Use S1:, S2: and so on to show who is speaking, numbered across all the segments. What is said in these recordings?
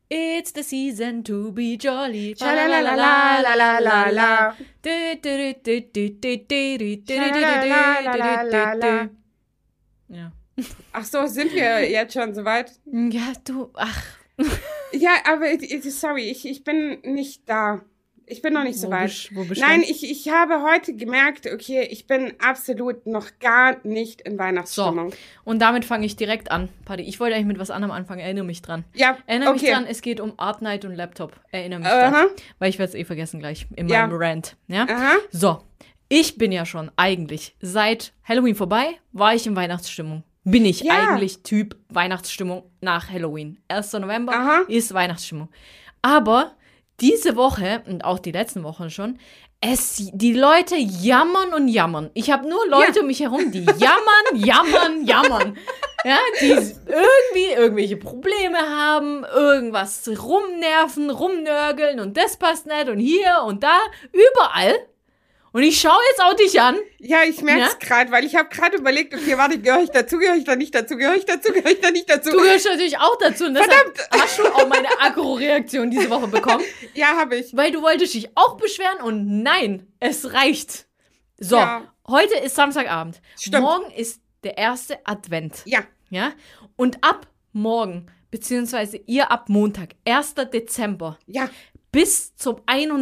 S1: It's the season to be jolly.
S2: Schalalalalalala.
S1: Ja.
S2: Ach so, sind wir jetzt schon soweit?
S1: Ja, ach.
S2: Ja, aber sorry, ich bin nicht da. Ich bin noch nicht so weit.
S1: Wo bist
S2: Nein,
S1: du?
S2: ich habe heute gemerkt, okay, ich bin absolut noch gar nicht in Weihnachtsstimmung.
S1: So, und damit fange ich direkt an, Paddy. Ich wollte eigentlich mit was anderem anfangen, erinnere mich dran.
S2: Ja,
S1: Erinnere mich
S2: okay.
S1: dran, es geht um Art Night und Laptop. Erinnere mich dran. Weil ich werde es vergessen gleich in meinem Rant. Ja?
S2: Aha.
S1: So, ich bin ja schon eigentlich, seit Halloween vorbei, war ich in Weihnachtsstimmung. Bin ich eigentlich Typ Weihnachtsstimmung nach Halloween. 1. November ist Weihnachtsstimmung. Aber diese Woche und auch die letzten Wochen schon, die Leute jammern und jammern. Ich habe nur Leute um mich herum, die jammern. Ja, die irgendwie irgendwelche Probleme haben, irgendwas rumnerven, rumnörgeln und das passt nicht und hier und da, überall. Und ich schaue jetzt auch dich an.
S2: Ja, ich merke es gerade, weil ich habe gerade überlegt, okay, warte, gehöre ich dazu, gehöre ich da nicht dazu, gehöre ich dazu, gehöre ich da nicht dazu.
S1: Du gehörst natürlich auch dazu. Und deshalb hast du auch meine Aggro-Reaktion diese Woche bekommen.
S2: Ja, habe ich.
S1: Weil du wolltest dich auch beschweren und nein, es reicht. So, heute ist Samstagabend.
S2: Stimmt.
S1: Morgen ist der erste Advent.
S2: Ja.
S1: Ja? Und ab morgen, beziehungsweise ihr ab Montag, 1. Dezember, bis zum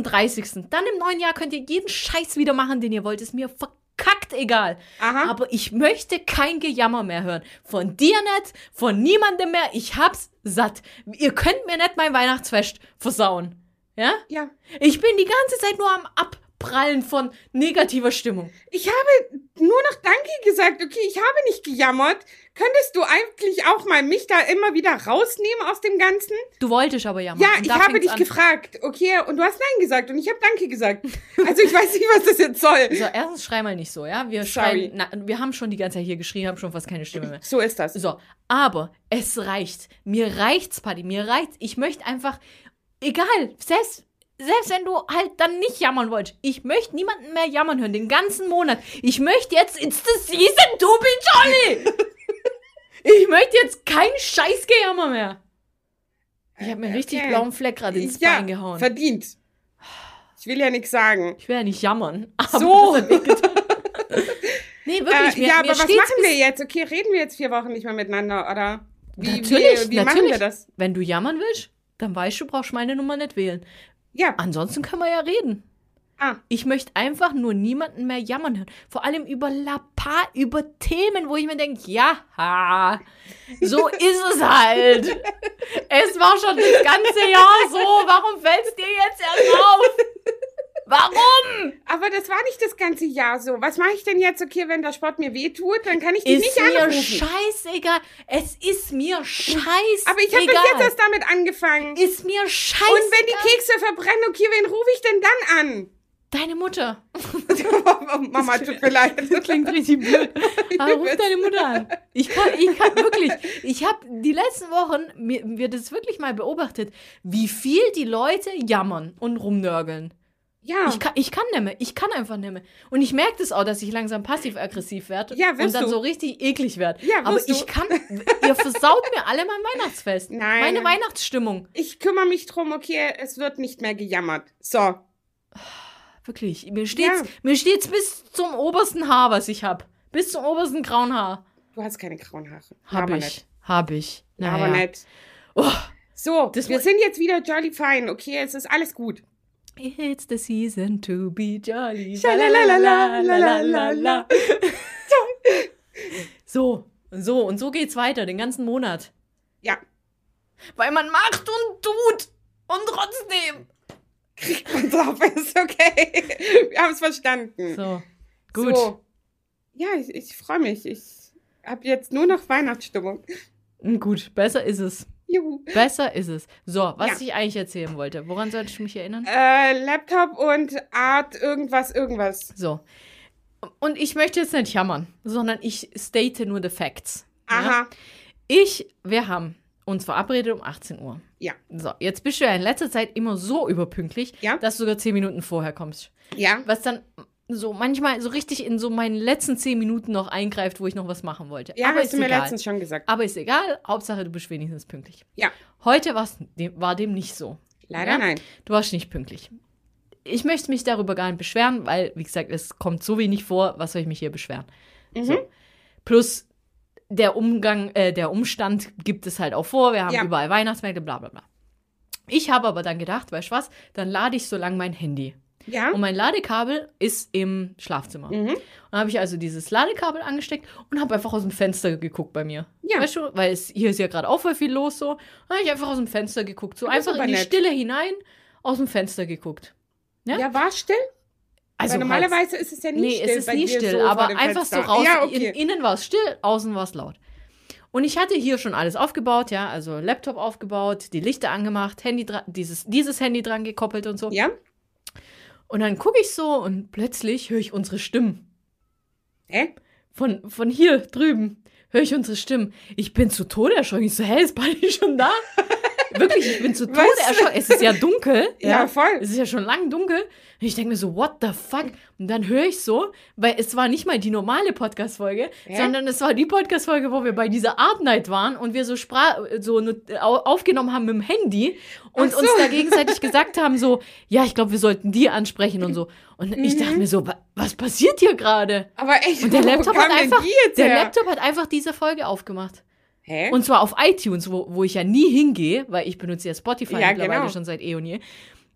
S1: 31. Dann im neuen Jahr könnt ihr jeden Scheiß wieder machen, den ihr wollt. Ist mir verkackt egal.
S2: Aha.
S1: Aber ich möchte kein Gejammer mehr hören. Von dir nicht, von niemandem mehr. Ich hab's satt. Ihr könnt mir nicht mein Weihnachtsfest versauen. Ja?
S2: Ja.
S1: Ich bin die ganze Zeit nur am Abprallen von negativer Stimmung.
S2: Ich habe nur noch Danke gesagt. Okay, ich habe nicht gejammert. Könntest du eigentlich auch mal mich da immer wieder rausnehmen aus dem Ganzen?
S1: Du wolltest aber jammern.
S2: Ja, ich habe dich gefragt, okay, und du hast Nein gesagt und ich habe Danke gesagt. Also ich weiß nicht, was das jetzt soll.
S1: So, erstens schrei mal nicht so, ja? Wir haben schon die ganze Zeit hier geschrien, haben schon fast keine Stimme mehr.
S2: So ist das.
S1: So, aber es reicht. Mir reicht's, Paddy, mir reicht's. Ich möchte einfach, egal, selbst wenn du halt dann nicht jammern wolltest. Ich möchte niemanden mehr jammern hören, den ganzen Monat. Ich möchte jetzt, it's the season to be jolly. Ich möchte jetzt kein Scheißgejammer mehr. Ich habe mir einen richtig blauen Fleck gerade ins Bein gehauen.
S2: Verdient. Ich will ja nichts sagen.
S1: Ich will ja nicht jammern. Aber
S2: so.
S1: Das hat wehgetan. Nee, wirklich.
S2: Aber was machen wir jetzt? Okay, reden wir jetzt 4 Wochen nicht mehr miteinander, oder?
S1: Natürlich.
S2: Wie machen wir das?
S1: Wenn du jammern willst, dann weißt du, brauchst meine Nummer nicht wählen.
S2: Ja.
S1: Ansonsten können wir ja reden. Ich möchte einfach nur niemanden mehr jammern hören. Vor allem über Themen, wo ich mir denke, ja, so ist es halt. Es war schon das ganze Jahr so. Warum fällt es dir jetzt erst auf? Warum?
S2: Aber das war nicht das ganze Jahr so. Was mache ich denn jetzt? Okay, wenn der Sport mir wehtut, dann kann ich dich nicht anrufen.
S1: Ist mir scheißegal. Es ist mir scheißegal.
S2: Aber ich habe doch jetzt erst damit angefangen.
S1: Ist mir scheißegal.
S2: Und wenn die Kekse verbrennen, okay, wen rufe ich denn dann an?
S1: Deine Mutter.
S2: Mama, tut mir leid.
S1: Das klingt richtig blöd. Aber ruf deine Mutter an. Ich kann wirklich, ich habe die letzten Wochen mir das wirklich mal beobachtet, wie viel die Leute jammern und rumnörgeln.
S2: Ja.
S1: Ich kann nicht mehr. Ich kann einfach nicht mehr. Und ich merke das auch, dass ich langsam passiv-aggressiv werde.
S2: Ja,
S1: und dann so richtig eklig werde.
S2: Ja,
S1: aber ihr versaut mir alle mein Weihnachtsfest.
S2: Nein.
S1: Meine Weihnachtsstimmung.
S2: Ich kümmere mich drum, okay, es wird nicht mehr gejammert. So.
S1: Wirklich. Mir steht's bis zum obersten Haar, was ich habe. Bis zum obersten grauen Haar.
S2: Du hast keine grauen Haare.
S1: Hab ich.
S2: Naja. Aber nicht.
S1: Oh,
S2: so, wir sind jetzt wieder jolly fine, okay? Es ist alles gut.
S1: It's the season to be jolly.
S2: Schalalalalalala.
S1: So geht's weiter, den ganzen Monat.
S2: Ja.
S1: Weil man macht und tut und trotzdem
S2: kriegt man drauf, ist okay. Wir haben es verstanden.
S1: So, gut.
S2: So. Ja, ich freue mich. Ich habe jetzt nur noch Weihnachtsstimmung.
S1: Gut, besser ist es.
S2: Juhu.
S1: Besser ist es. So, was ich eigentlich erzählen wollte. Woran sollte ich mich erinnern?
S2: Laptop und Art irgendwas.
S1: So. Und ich möchte jetzt nicht jammern, sondern ich state nur the facts.
S2: Aha.
S1: Ja? Wir haben uns verabredet um 18 Uhr.
S2: Ja.
S1: So, jetzt bist du ja in letzter Zeit immer so überpünktlich, dass du sogar 10 Minuten vorher kommst.
S2: Ja.
S1: Was dann so manchmal so richtig in so meinen letzten 10 Minuten noch eingreift, wo ich noch was machen wollte.
S2: Ja,
S1: aber
S2: hast du mir letztens schon gesagt.
S1: Aber ist egal, Hauptsache du bist wenigstens pünktlich.
S2: Ja.
S1: Heute war dem nicht so.
S2: Leider nein.
S1: Du warst nicht pünktlich. Ich möchte mich darüber gar nicht beschweren, weil, wie gesagt, es kommt so wenig vor, was soll ich mich hier beschweren? So. Plus der Umstand gibt es halt auch vor, wir haben überall Weihnachtsmärkte, bla bla bla. Ich habe aber dann gedacht, weißt du was, dann lade ich so lange mein Handy.
S2: Ja.
S1: Und mein Ladekabel ist im Schlafzimmer. Und dann habe ich also dieses Ladekabel angesteckt und habe einfach aus dem Fenster geguckt bei mir.
S2: Ja.
S1: Weißt du, weil hier ist ja gerade auch voll viel los so. Dann habe ich einfach aus dem Fenster geguckt. So einfach in die Stille hinein, aus dem Fenster geguckt.
S2: Ja, war still?
S1: Also
S2: weil normalerweise ist es ja nie still.
S1: Nee, es ist nie still, so aber einfach so raus. Ja, okay. Innen war es still, außen war es laut. Und ich hatte hier schon alles aufgebaut, ja, also Laptop aufgebaut, die Lichter angemacht, Handy dieses Handy dran gekoppelt und so.
S2: Ja.
S1: Und dann gucke ich so und plötzlich höre ich unsere Stimmen. Von hier drüben höre ich unsere Stimmen. Ich bin zu Tode erschrocken. Ich so, ist Buddy schon da? Wirklich, ich bin zu Tode erschrocken. Es ist ja dunkel.
S2: Ja, voll.
S1: Es ist ja schon lang dunkel. Und ich denke mir so, what the fuck? Und dann höre ich so, weil es war nicht mal die normale Podcast-Folge, sondern es war die Podcast-Folge, wo wir bei dieser Art Night waren und wir so aufgenommen haben mit dem Handy und uns da gegenseitig gesagt haben so, ja, ich glaube, wir sollten die ansprechen und so. Und ich dachte mir so, was passiert hier gerade?
S2: Aber echt,
S1: und der Laptop hat einfach diese Folge aufgemacht.
S2: Hä?
S1: Und zwar auf iTunes, wo ich ja nie hingehe, weil ich benutze ja Spotify mittlerweile schon seit eh und je.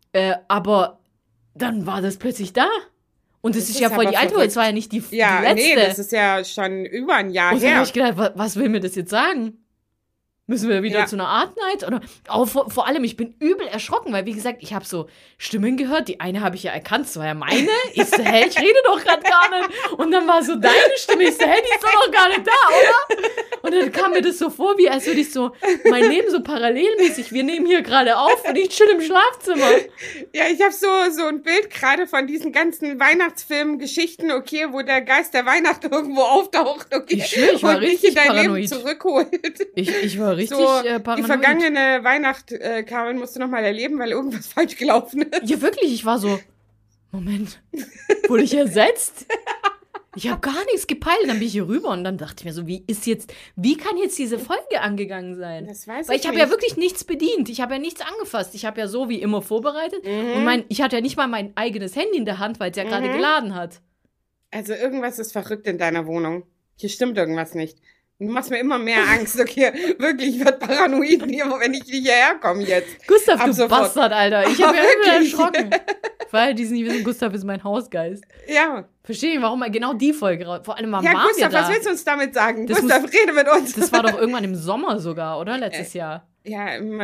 S1: Aber dann war das plötzlich da. Und das ist ja voll die alte Folge, es war ja nicht die letzte.
S2: Nee, das ist ja schon über ein Jahr her.
S1: Und dann habe ich gedacht, was will mir das jetzt sagen? Müssen wir wieder zu einer Art Night? Oder vor allem, ich bin übel erschrocken, weil, wie gesagt, ich habe so Stimmen gehört. Die eine habe ich ja erkannt, das war ja meine. Ich so, ich rede doch gerade gar nicht. Und dann war so deine Stimme. Ich so, die ist doch noch gar nicht da, oder? Und dann kam mir das so vor, wie als würde ich so mein Leben so parallelmäßig, wir nehmen hier gerade auf und ich chill im Schlafzimmer.
S2: Ja, ich habe so ein Bild gerade von diesen ganzen Weihnachtsfilmen-Geschichten, okay, wo der Geist der Weihnacht irgendwo auftaucht, okay.
S1: Ich schwöre, ich war richtig
S2: dein
S1: paranoid.
S2: Leben zurückholt.
S1: Ich war richtig paranoid.
S2: Die vergangene Weihnacht, Karin, musst du noch mal erleben, weil irgendwas falsch gelaufen ist.
S1: Ja, wirklich, ich war so, Moment, wurde ich ersetzt? Ich habe gar nichts gepeilt, dann bin ich hier rüber und dann dachte ich mir so, wie kann jetzt diese Folge angegangen sein?
S2: Das weiß
S1: Weil ich habe ja wirklich nichts bedient, ich habe ja nichts angefasst, ich habe ja so wie immer vorbereitet und ich hatte ja nicht mal mein eigenes Handy in der Hand, weil es ja gerade geladen hat.
S2: Also irgendwas ist verrückt in deiner Wohnung. Hier stimmt irgendwas nicht. Du machst mir immer mehr Angst, okay? Wirklich, ich werde paranoid, wenn ich hierher komme jetzt.
S1: Gustav, du Bastard, Alter. Ich habe mich immer erschrocken. Weil die nicht wissen, Gustav ist mein Hausgeist.
S2: Ja.
S1: Verstehe ich, warum genau die Folge raus. Vor allem, wann
S2: waren
S1: Gustav,
S2: wir da? Was willst du uns damit sagen? Gustav, rede mit uns.
S1: Das war doch irgendwann im Sommer sogar, oder? Letztes Jahr.
S2: Ja, im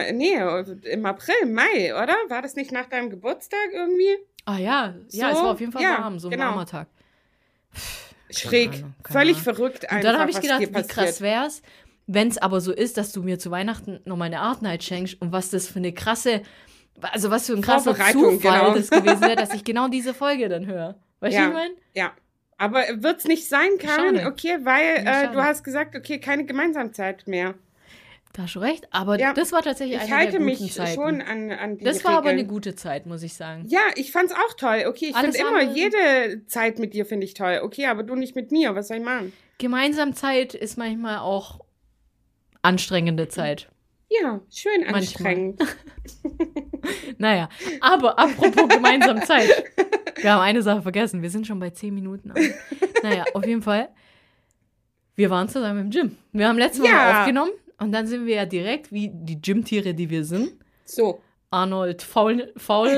S2: April, Mai, oder? War das nicht nach deinem Geburtstag irgendwie?
S1: Ah ja, es war auf jeden Fall warm, so ein warmer Tag.
S2: Schräg, völlig verrückt einfach.
S1: Und dann habe ich gedacht, wie krass wär's, wenn es aber so ist, dass du mir zu Weihnachten nochmal eine Art Night schenkst und was das für eine krasse, also was für ein krasser Zufall das gewesen wäre, dass ich genau diese Folge dann höre. Weißt du, was ich meine?
S2: Ja, aber wird's nicht sein, Karin, okay, weil du hast gesagt, okay, keine Gemeinsamkeit mehr.
S1: Da hast du recht, aber das war tatsächlich eine der guten Zeiten. Ich halte mich schon an die Das war aber eine gute Zeit, muss ich sagen.
S2: Ja, ich fand's auch toll. Okay, ich finde immer, jede Zeit mit dir finde ich toll. Okay, aber du nicht mit mir. Was soll ich machen?
S1: Gemeinsam Zeit ist manchmal auch anstrengende Zeit.
S2: Ja, schön anstrengend.
S1: Naja, aber apropos gemeinsam Zeit. Wir haben eine Sache vergessen. Wir sind schon bei 10 Minuten. Naja, auf jeden Fall. Wir waren zusammen im Gym. Wir haben letztes Mal aufgenommen. Und dann sind wir ja direkt, wie die Gymtiere, die wir sind.
S2: So.
S1: Arnold Faul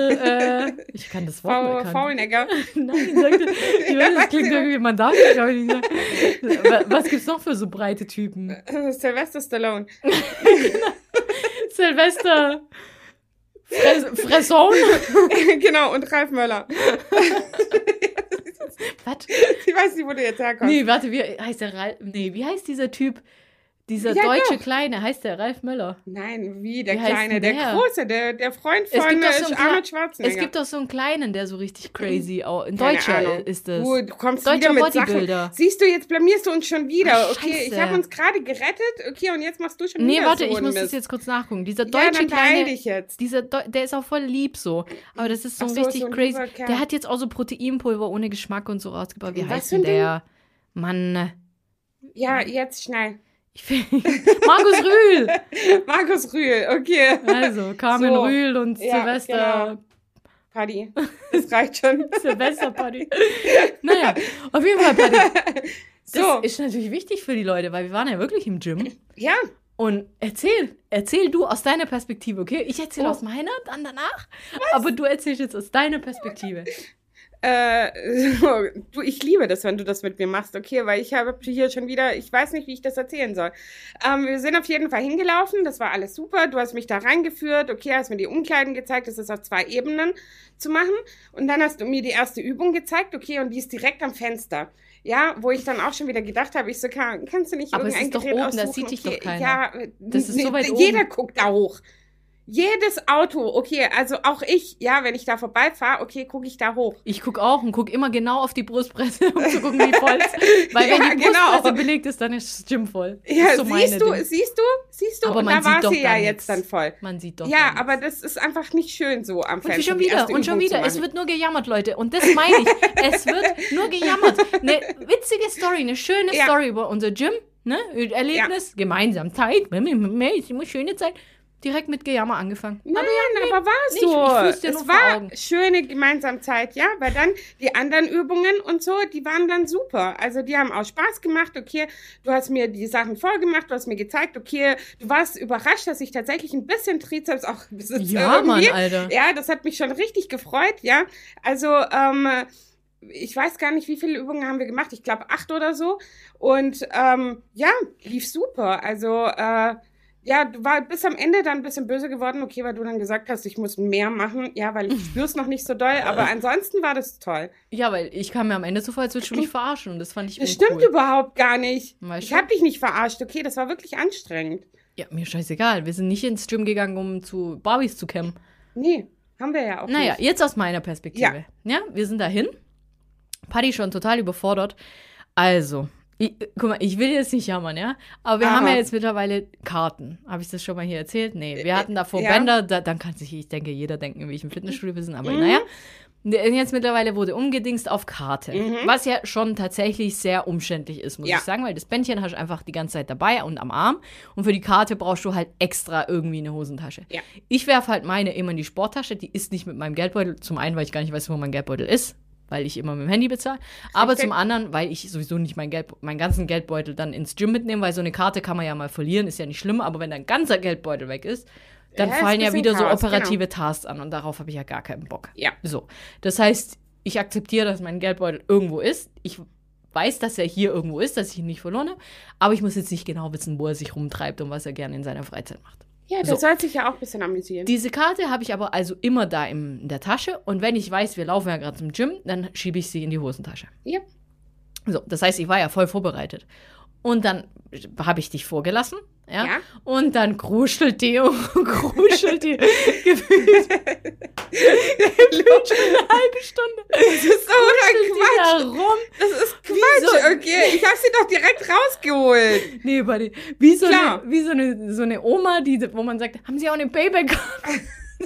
S1: ich kann das Wort nicht.
S2: Faulnecker.
S1: Nein, sagte, das klingt irgendwie, man darf nicht, glaube ich, nicht sagen. Was gibt's noch für so breite Typen?
S2: Sylvester Stallone.
S1: Sylvester Fresson.
S2: Genau, und Ralf Möller.
S1: Was?
S2: Ich weiß nicht, wo du jetzt herkommst.
S1: Nee, warte, wie heißt der Ralf? Nee, wie heißt dieser Typ, Dieser deutsche Kleine, heißt der Ralf Möller?
S2: Nein, der Kleine, der Große, der Freund von Arnold Schwarzenegger.
S1: Es gibt doch so einen Kleinen, der so richtig crazy, ein Deutscher ist das.
S2: Du kommst wieder mit Sachen. Siehst du, jetzt blamierst du uns schon wieder. Okay, ich habe uns gerade gerettet, okay, und jetzt machst du schon wieder
S1: warte, ich muss das jetzt kurz nachgucken. Dieser deutsche Kleine,
S2: dich jetzt.
S1: Der ist auch voll lieb so, aber das ist so ein richtig so crazy. Der hat jetzt auch so Proteinpulver ohne Geschmack und so rausgebaut. Wie heißt denn der? Mann.
S2: Ja, jetzt schnell.
S1: Markus Rühl.
S2: Markus Rühl, okay.
S1: Also, Carmen Rühl und Silvester.
S2: Genau. Paddy. Das reicht schon.
S1: Silvester Paddy. Naja, auf jeden Fall Paddy. Das ist natürlich wichtig für die Leute, weil wir waren ja wirklich im Gym.
S2: Ja.
S1: Und erzähl du aus deiner Perspektive, okay? Ich erzähle aus meiner, dann danach. Was? Aber du erzählst jetzt aus deiner Perspektive.
S2: Ich liebe das, wenn du das mit mir machst, okay, weil ich habe hier schon wieder, ich weiß nicht, wie ich das erzählen soll. Wir sind auf jeden Fall hingelaufen, das war alles super, du hast mich da reingeführt, okay, hast mir die Umkleiden gezeigt, das ist auf 2 Ebenen zu machen und dann hast du mir die erste Übung gezeigt, okay, und die ist direkt am Fenster. Ja, wo ich dann auch schon wieder gedacht habe, ich so, kannst du nicht
S1: aber
S2: irgendein
S1: Gerät
S2: oben,
S1: aussuchen? Das sieht dich doch keiner.
S2: Ja,
S1: das ist so weit oben.
S2: Jeder guckt da hoch. Jedes Auto, okay, also auch ich, ja, wenn ich da vorbeifahre, okay, gucke ich da hoch.
S1: Ich gucke auch und gucke immer genau auf die Brustpresse, um zu gucken, wie voll es ist. Weil wenn die Brustpresse belegt ist, dann ist das Gym voll. Das
S2: ja,
S1: ist so
S2: siehst du,
S1: aber
S2: und
S1: man
S2: da war sie ja
S1: nichts.
S2: Jetzt dann voll.
S1: Man sieht doch
S2: ja, aber das ist einfach nicht schön so am Fenster.
S1: Und schon wieder, es wird nur gejammert, Leute. Und das meine ich, es wird nur gejammert. Eine witzige Story, eine schöne Story über unser Gym, ne? Erlebnis, gemeinsam Zeit, immer schöne Zeit. Direkt mit Gejammer angefangen.
S2: Nein, aber war es so. Es war schöne gemeinsame Zeit, ja, weil dann die anderen Übungen und so, die waren dann super. Also die haben auch Spaß gemacht, okay, du hast mir die Sachen vorgemacht, du hast mir gezeigt, okay, du warst überrascht, dass ich tatsächlich ein bisschen Trizeps auch besitze.
S1: Ja, irgendwie. Mann, Alter.
S2: Ja, das hat mich schon richtig gefreut, ja. Also, ich weiß gar nicht, wie viele Übungen haben wir gemacht. Ich glaube 8 oder so. Und ja, lief super. Also, ja, du war bis am Ende dann ein bisschen böse geworden, okay, weil du dann gesagt hast, ich muss mehr machen, ja, weil ich spür's noch nicht so doll, aber ansonsten war das toll.
S1: Ja, weil ich kam mir am Ende so vor, als würdest du mich verarschen und das fand ich
S2: Das stimmt überhaupt gar nicht. Ich habe dich nicht verarscht, okay, das war wirklich anstrengend.
S1: Ja, mir scheißegal, wir sind nicht ins Gym gegangen, um zu Barbies zu campen.
S2: Nee, haben wir ja auch nicht.
S1: Naja, jetzt aus meiner Perspektive. Ja, wir sind dahin, Paddy schon total überfordert, also... guck mal, ich will jetzt nicht jammern, ja? Aber wir haben ja jetzt mittlerweile Karten. Habe ich das schon mal hier erzählt? Nee, wir hatten davor Bänder, dann kann sich, ich denke, jeder denken, in welchem Fitnessstudio wir sind, aber naja. Jetzt mittlerweile wurde umgedingst auf Karte. Was ja schon tatsächlich sehr umständlich ist, muss ich sagen, weil das Bändchen hast du einfach die ganze Zeit dabei und am Arm. Und für die Karte brauchst du halt extra irgendwie eine Hosentasche. Ja. Ich werfe halt meine immer in die Sporttasche, die ist nicht mit meinem Geldbeutel. Zum einen, weil ich gar nicht weiß, wo mein Geldbeutel ist. Weil ich immer mit dem Handy bezahle. Aber zum anderen, weil ich sowieso nicht meinen ganzen Geldbeutel dann ins Gym mitnehme, weil so eine Karte kann man ja mal verlieren, ist ja nicht schlimm. Aber wenn dein ganzer Geldbeutel weg ist, dann fallen ja wieder Chaos, so operative Tasks an. Und darauf habe ich ja gar keinen Bock. Ja. So. Das heißt, ich akzeptiere, dass mein Geldbeutel irgendwo ist. Ich weiß, dass er hier irgendwo ist, dass ich ihn nicht verloren habe. Aber ich muss jetzt nicht genau wissen, wo er sich rumtreibt und was er gerne in seiner Freizeit macht.
S2: Ja, das soll sich ja auch ein bisschen amüsieren.
S1: Diese Karte habe ich aber also immer da in der Tasche. Und wenn ich weiß, wir laufen ja gerade zum Gym, dann schiebe ich sie in die Hosentasche. Ja. So, das heißt, ich war ja voll vorbereitet. Und dann habe ich dich vorgelassen, ja? Und dann kruschelt die gefühlt schon eine halbe Stunde.
S2: Das ist so Quatsch. Das ist Quatsch, okay. Ich habe sie doch direkt rausgeholt.
S1: Nee, buddy. Wie so eine Oma, wo man sagt, haben Sie auch eine Payback-Karte?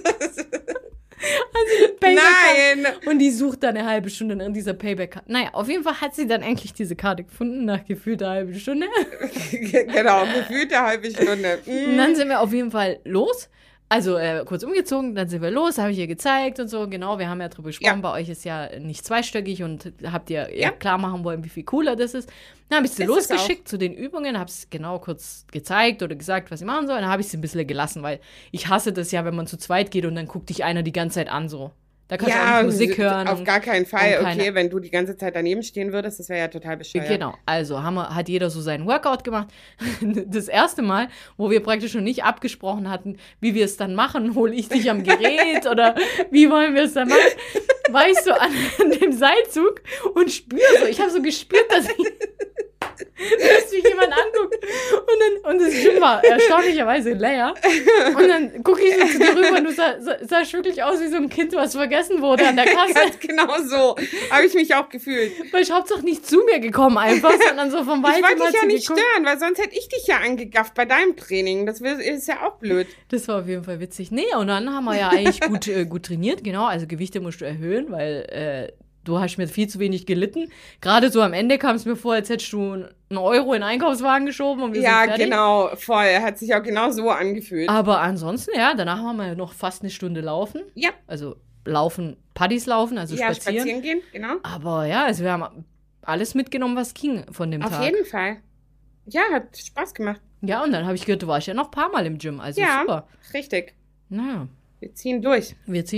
S1: Also
S2: Nein!
S1: Und die sucht dann eine halbe Stunde in dieser Payback-Karte. Naja, auf jeden Fall hat sie dann endlich diese Karte gefunden, nach gefühlter halbe Stunde.
S2: Genau, gefühlte halbe Stunde.
S1: Und dann sind wir auf jeden Fall los. Also kurz umgezogen, dann sind wir los, habe ich ihr gezeigt und so. Genau, wir haben ja drüber gesprochen, bei euch ist ja nicht zweistöckig und habt ihr klar machen wollen, wie viel cooler das ist. Dann habe ich sie losgeschickt zu den Übungen, habe es genau kurz gezeigt oder gesagt, was sie machen soll. Dann habe ich sie ein bisschen gelassen, weil ich hasse das ja, wenn man zu zweit geht und dann guckt dich einer die ganze Zeit an so. Da kannst du auch nicht Musik hören.
S2: Auf gar keinen Fall. Okay, wenn du die ganze Zeit daneben stehen würdest, das wäre ja total bescheuert.
S1: Genau, also hat jeder so seinen Workout gemacht. Das erste Mal, wo wir praktisch noch nicht abgesprochen hatten, wie wir es dann machen, hole ich dich am Gerät oder wie wollen wir es dann machen, war ich so an dem Seilzug und spüre so, ich habe so gespürt, dass ich dass mich jemand anguckt. Und das Gym war erstaunlicherweise leer. Und dann gucke ich so zu dir rüber und du sahst wirklich aus wie so ein Kind, was vergessen wurde an der Kasse.
S2: Ganz genau so habe ich mich auch gefühlt.
S1: Weil ich Hauptsache nicht zu mir gekommen einfach, sondern so vom Weitem.
S2: Ich wollte dich ja nicht stören, weil sonst hätte ich dich ja angegafft bei deinem Training. Das ist ja auch blöd.
S1: Das war auf jeden Fall witzig. Nee, und dann haben wir ja eigentlich gut trainiert, genau. Also Gewichte musst du erhöhen, weil du hast mir viel zu wenig gelitten. Gerade so am Ende kam es mir vor, als hättest du einen Euro in den Einkaufswagen geschoben und wir sind fertig.
S2: Ja, genau, voll. Hat sich auch genau so angefühlt.
S1: Aber ansonsten, ja, danach haben wir noch fast eine Stunde laufen.
S2: Ja.
S1: Also Paddies laufen, also spazieren.
S2: Ja, spazieren gehen, genau.
S1: Aber ja, also wir haben alles mitgenommen, was ging von dem Tag.
S2: Auf jeden Fall. Ja, hat Spaß gemacht.
S1: Ja, und dann habe ich gehört, du warst ja noch ein paar Mal im Gym, also
S2: ja,
S1: super.
S2: Richtig.
S1: Naja.
S2: Wir ziehen durch.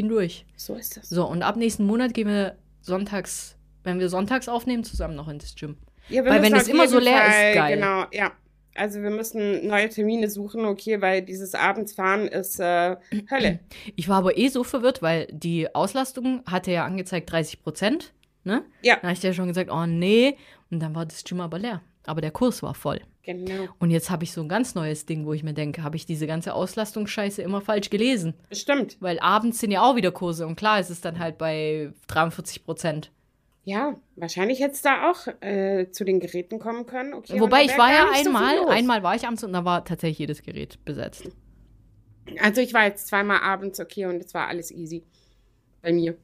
S1: So
S2: ist das.
S1: So, und ab nächsten Monat gehen wir wenn wir sonntags aufnehmen, zusammen noch ins Gym.
S2: Ja,
S1: weil wenn es immer so leer ist, geil.
S2: Genau, ja. Also wir müssen neue Termine suchen, okay, weil dieses Abendsfahren ist Hölle.
S1: Ich war aber so verwirrt, weil die Auslastung hatte ja angezeigt 30%, ne?
S2: Ja.
S1: Dann habe ich dir schon gesagt, oh nee. Und dann war das Gym aber leer. Aber der Kurs war voll.
S2: Genau.
S1: Und jetzt habe ich so ein ganz neues Ding, wo ich mir denke, habe ich diese ganze Auslastungsscheiße immer falsch gelesen?
S2: Stimmt.
S1: Weil abends sind ja auch wieder Kurse und klar ist es dann halt bei 43%.
S2: Ja, wahrscheinlich hätte es da auch zu den Geräten kommen können. Okay,
S1: wobei ich war ja
S2: einmal
S1: war ich abends und da war tatsächlich jedes Gerät besetzt.
S2: Also ich war jetzt zweimal abends, okay, und es war alles easy. Bei mir.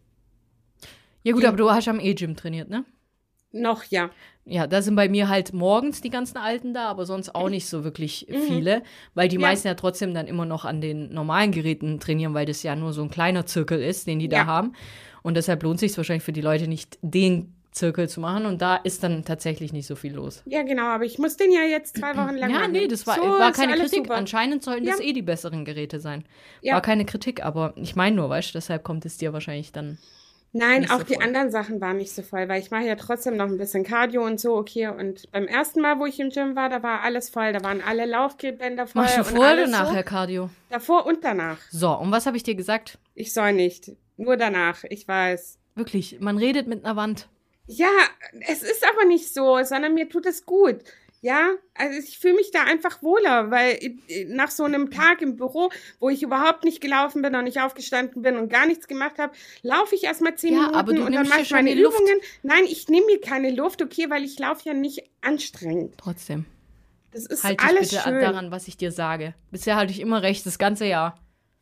S1: Ja gut, aber du hast am E-Gym trainiert, ne?
S2: Noch, ja.
S1: Ja, da sind bei mir halt morgens die ganzen Alten da, aber sonst auch nicht so wirklich viele, weil die meisten ja trotzdem dann immer noch an den normalen Geräten trainieren, weil das ja nur so ein kleiner Zirkel ist, den die da haben. Und deshalb lohnt es sich wahrscheinlich für die Leute nicht, den Zirkel zu machen. Und da ist dann tatsächlich nicht so viel los.
S2: Ja, genau, aber ich muss den ja jetzt 2 Wochen lang machen.
S1: Ja, nee, das war keine Kritik.
S2: Super.
S1: Anscheinend sollten das die besseren Geräte sein. Ja. War keine Kritik, aber ich meine nur, weißt du, deshalb kommt es dir wahrscheinlich dann.
S2: Nein, auch die anderen Sachen waren nicht so voll, weil ich mache ja trotzdem noch ein bisschen Cardio und so, okay. Und beim ersten Mal, wo ich im Gym war, da war alles voll. Da waren alle Laufbänder voll.
S1: Machst du vorher oder nachher Cardio?
S2: Davor und danach.
S1: So, und was habe ich dir gesagt?
S2: Ich soll nicht. Nur danach, ich weiß.
S1: Wirklich, man redet mit einer Wand.
S2: Ja, es ist aber nicht so, sondern mir tut es gut. Ja, also ich fühle mich da einfach wohler, weil nach so einem Tag im Büro, wo ich überhaupt nicht gelaufen bin und nicht aufgestanden bin und gar nichts gemacht habe, laufe ich erstmal 10 Minuten
S1: aber du
S2: und dann mache ich meine Übungen. Nein, ich nehme mir keine Luft, okay, weil ich laufe ja nicht anstrengend.
S1: Trotzdem.
S2: Das ist
S1: halt
S2: alles
S1: bitte
S2: schön.
S1: Daran, was ich dir sage. Bisher halte ich immer recht, das ganze Jahr.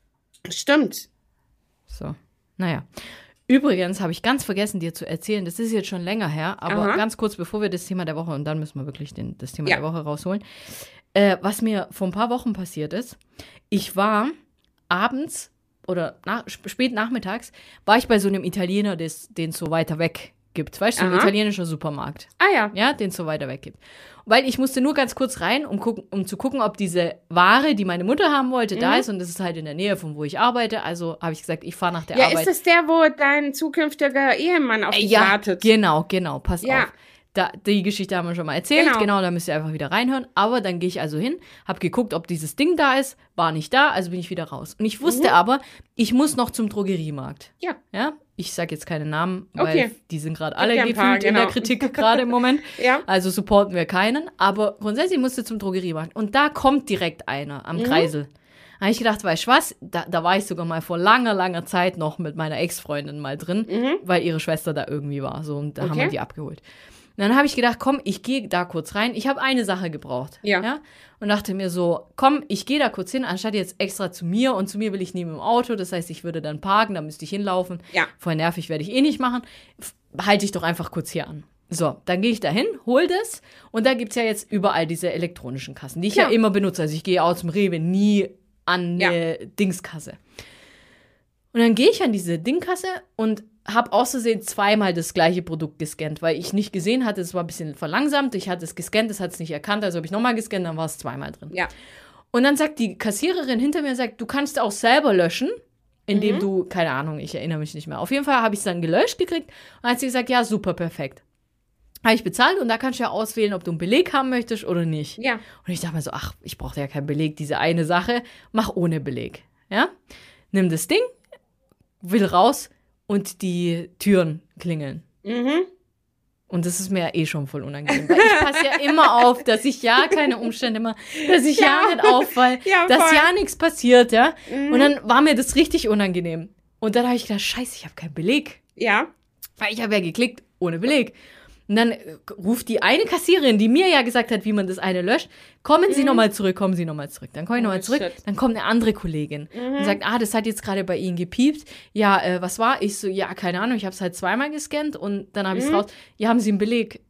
S2: Stimmt.
S1: So, naja. Übrigens habe ich ganz vergessen, dir zu erzählen, das ist jetzt schon länger her, aber ganz kurz, bevor wir das Thema der Woche, und dann müssen wir wirklich das Thema der Woche rausholen, was mir vor ein paar Wochen passiert ist. Ich war abends oder spät nachmittags, war ich bei so einem Italiener, den es so weiter weg gibt. Weißt du, so ein italienischer Supermarkt.
S2: Ah ja.
S1: Ja, den es so weiter weg gibt. Weil ich musste nur ganz kurz rein, um zu gucken, ob diese Ware, die meine Mutter haben wollte, da ist. Und das ist halt in der Nähe von wo ich arbeite. Also habe ich gesagt, ich fahre nach der Arbeit.
S2: Ja, ist das der, wo dein zukünftiger Ehemann auf dich wartet?
S1: Genau. Pass auf. Die Geschichte haben wir schon mal erzählt. Genau, da müsst ihr einfach wieder reinhören. Aber dann gehe ich also hin, habe geguckt, ob dieses Ding da ist. War nicht da, also bin ich wieder raus. Und ich wusste aber, ich muss noch zum Drogeriemarkt. Ja? Ich sage jetzt keine Namen, weil die sind gerade alle gefühlt in der Kritik gerade im Moment. Also supporten wir keinen. Aber grundsätzlich musste zum Drogeriemarkt. Und da kommt direkt einer am Kreisel. Da habe ich gedacht, weißt du was, da war ich sogar mal vor langer Zeit noch mit meiner Ex-Freundin mal drin, weil ihre Schwester da irgendwie war. So, und da haben wir die abgeholt. Und dann habe ich gedacht, komm, ich gehe da kurz rein. Ich habe eine Sache gebraucht. Ja? Und dachte mir so, komm, ich gehe da kurz hin, anstatt jetzt extra zu mir. Und zu mir will ich nie mit dem Auto. Das heißt, ich würde dann parken, da müsste ich hinlaufen. Voll nervig werde ich eh nicht machen. Halte ich doch einfach kurz hier an. So, dann gehe ich da hin, hol das. Und da gibt es ja jetzt überall diese elektronischen Kassen, die ich ja immer benutze. Also ich gehe auch zum Rewe nie an eine Dingskasse. Und dann gehe ich an diese Dingkasse und habe auszusehen zweimal das gleiche Produkt gescannt, weil ich nicht gesehen hatte, es war ein bisschen verlangsamt, ich hatte es gescannt, es hat es nicht erkannt, also habe ich nochmal gescannt, dann war es zweimal drin. Ja. Und dann sagt die Kassiererin hinter mir, du kannst auch selber löschen, indem du, keine Ahnung, ich erinnere mich nicht mehr. Auf jeden Fall habe ich es dann gelöscht gekriegt und hat sie gesagt, ja, super, perfekt. Habe ich bezahlt und da kannst du ja auswählen, ob du einen Beleg haben möchtest oder nicht. Ja. Und ich dachte mir so, ich brauche ja keinen Beleg, diese eine Sache, mach ohne Beleg. Ja? Nimm das Ding, will raus, und die Türen klingeln. Und das ist mir ja eh schon voll unangenehm. Weil ich passe ja immer auf, dass ich ja keine Umstände mache, dass ich ja nicht auffalle, dass ja nichts passiert, ja. Und dann war mir das richtig unangenehm. Und dann habe ich gedacht, scheiße, ich habe keinen Beleg.
S2: Ja.
S1: Weil ich habe ja geklickt, ohne Beleg. Und dann ruft die eine Kassiererin, die mir ja gesagt hat, wie man das eine löscht, kommen Sie nochmal zurück. Dann komme ich nochmal zurück. Shit. Dann kommt eine andere Kollegin und sagt, das hat jetzt gerade bei Ihnen gepiept. Ja, was war? Ich so, ja, keine Ahnung, ich habe es halt zweimal gescannt und dann habe ich es raus. Ja, haben Sie einen Beleg?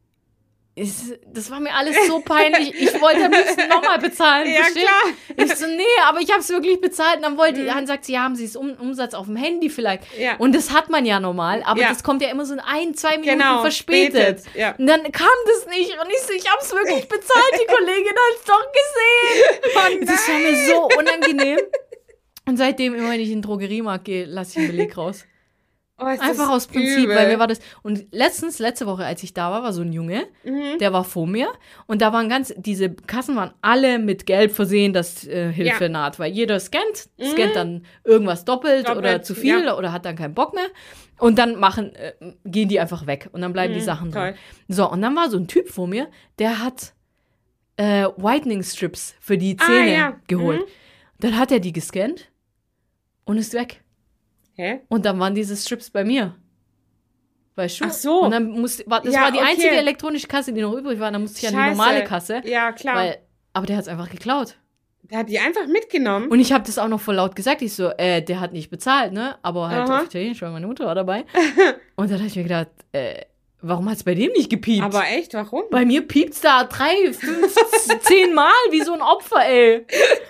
S1: Das war mir alles so peinlich. Ich wollte am liebsten nochmal bezahlen.
S2: Ja, klar.
S1: Ich so, nee, aber ich habe es wirklich bezahlt. Und dann sagt sie, ja, haben Sie es Umsatz auf dem Handy vielleicht? Ja. Und das hat man ja normal, aber das kommt ja immer so 1-2 Minuten verspätet. Ja. Und dann kam das nicht. Und ich so, ich habe es wirklich bezahlt. Die Kollegin hat es doch gesehen. Das war mir so unangenehm. Und seitdem, immer wenn ich in den Drogeriemarkt gehe, lasse ich einen Beleg raus.
S2: Oh,
S1: einfach aus Prinzip, übel. Weil mir war das. Und letzte Woche, als ich da war so ein Junge, der war vor mir. Und da waren diese Kassen waren alle mit Gelb versehen, dass Hilfe naht. Weil jeder scannt dann irgendwas doppelt oder zu viel oder hat dann keinen Bock mehr. Und dann gehen die einfach weg. Und dann bleiben die Sachen drin. So, und dann war so ein Typ vor mir, der hat Whitening Strips für die Zähne geholt. Dann hat er die gescannt und ist weg.
S2: Hä?
S1: Und dann waren diese Strips bei mir. Weißt du?
S2: Ach so.
S1: Und dann war die einzige elektronische Kasse, die noch übrig war. Dann musste ich an die normale Kasse.
S2: Ja, klar.
S1: Aber der hat es einfach geklaut.
S2: Der hat die einfach mitgenommen?
S1: Und ich habe das auch noch voll laut gesagt. Ich so, der hat nicht bezahlt, ne? Aber halt auf Italienisch, weil meine Mutter war dabei. Und dann habe ich mir gedacht, warum hat es bei dem nicht gepiept?
S2: Aber echt, warum?
S1: Bei mir piept's da 3, 5, 10 Mal wie so ein Opfer, ey.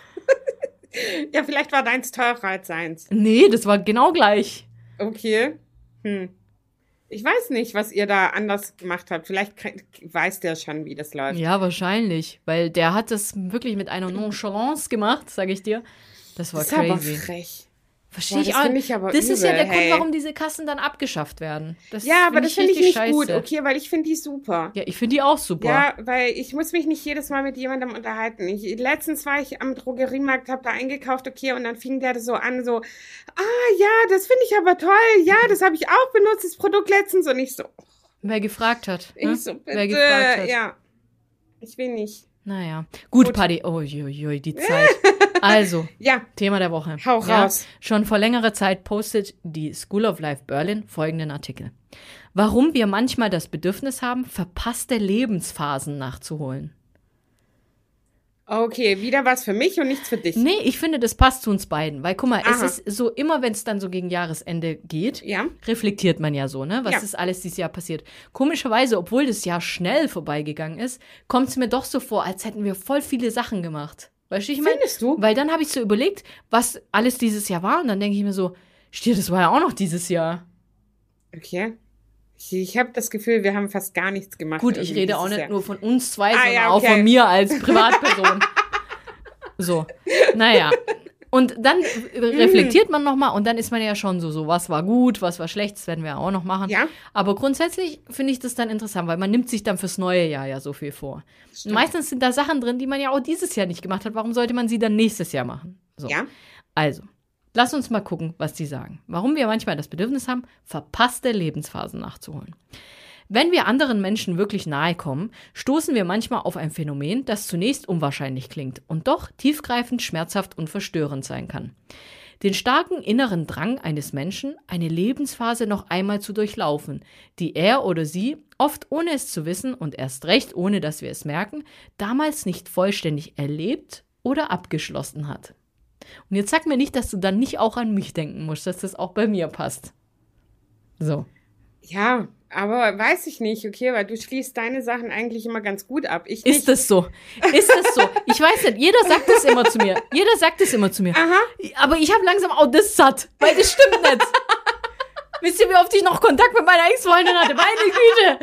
S2: Ja, vielleicht war deins teurer als seins.
S1: Nee, das war genau gleich.
S2: Okay. Ich weiß nicht, was ihr da anders gemacht habt. Vielleicht weiß der schon, wie das läuft.
S1: Ja, wahrscheinlich. Weil der hat das wirklich mit einer Nonchalance gemacht, sag ich dir. Das war crazy.
S2: Das ist aber frech.
S1: Verstehe ich auch. Das ist ja der Grund, warum diese Kassen dann abgeschafft werden.
S2: Aber das finde ich nicht gut, okay, weil ich finde die super.
S1: Ja, ich finde die auch super.
S2: Ja, weil ich muss mich nicht jedes Mal mit jemandem unterhalten. Letztens war ich am Drogeriemarkt, habe da eingekauft, okay, und dann fing der so an, so, ja, das finde ich aber toll, ja, das habe ich auch benutzt, das Produkt letztens, und ich so.
S1: Wer gefragt hat.
S2: Ich so, bitte,
S1: wer gefragt hat.
S2: Ja, ich will nicht.
S1: Naja, gut. Paddy. Oh, die Zeit. Also, Thema der Woche.
S2: Hau raus.
S1: Schon vor längerer Zeit postet die School of Life Berlin folgenden Artikel. Warum wir manchmal das Bedürfnis haben, verpasste Lebensphasen nachzuholen.
S2: Okay, wieder was für mich und nichts für dich.
S1: Nee, ich finde, das passt zu uns beiden. Weil, guck mal, es ist so, immer wenn es dann so gegen Jahresende geht, reflektiert man ja so, ne? Was ist alles dieses Jahr passiert? Komischerweise, obwohl das Jahr schnell vorbeigegangen ist, kommt es mir doch so vor, als hätten wir voll viele Sachen gemacht. Weißt du, ich meine?
S2: Findest du?
S1: Weil dann habe ich so überlegt, was alles dieses Jahr war. Und dann denke ich mir so, das war ja auch noch dieses Jahr.
S2: Okay. Ich habe das Gefühl, wir haben fast gar nichts gemacht.
S1: Gut, ich rede auch nicht nur von uns zwei, sondern auch von mir als Privatperson. So, naja. Und dann reflektiert man nochmal und dann ist man ja schon so, was war gut, was war schlecht, das werden wir auch noch machen.
S2: Ja.
S1: Aber grundsätzlich finde ich das dann interessant, weil man nimmt sich dann fürs neue Jahr ja so viel vor. Meistens sind da Sachen drin, die man ja auch dieses Jahr nicht gemacht hat. Warum sollte man sie dann nächstes Jahr machen? So.
S2: Ja.
S1: Also, lass uns mal gucken, was die sagen. Warum wir manchmal das Bedürfnis haben, verpasste Lebensphasen nachzuholen. Wenn wir anderen Menschen wirklich nahe kommen, stoßen wir manchmal auf ein Phänomen, das zunächst unwahrscheinlich klingt und doch tiefgreifend, schmerzhaft und verstörend sein kann. Den starken inneren Drang eines Menschen, eine Lebensphase noch einmal zu durchlaufen, die er oder sie, oft ohne es zu wissen und erst recht ohne dass wir es merken, damals nicht vollständig erlebt oder abgeschlossen hat. Und jetzt sag mir nicht, dass du dann nicht auch an mich denken musst, dass das auch bei mir passt. So.
S2: Ja, aber weiß ich nicht, okay, weil du schließt deine Sachen eigentlich immer ganz gut ab. Ich nicht.
S1: Ist das so? Ist das so? Ich weiß nicht, jeder sagt das immer zu mir.
S2: Aha.
S1: Aber ich habe langsam auch das satt, weil das stimmt nicht. Wisst ihr, wie oft ich noch Kontakt mit meiner Ex-Freundin hatte? Meine Güte.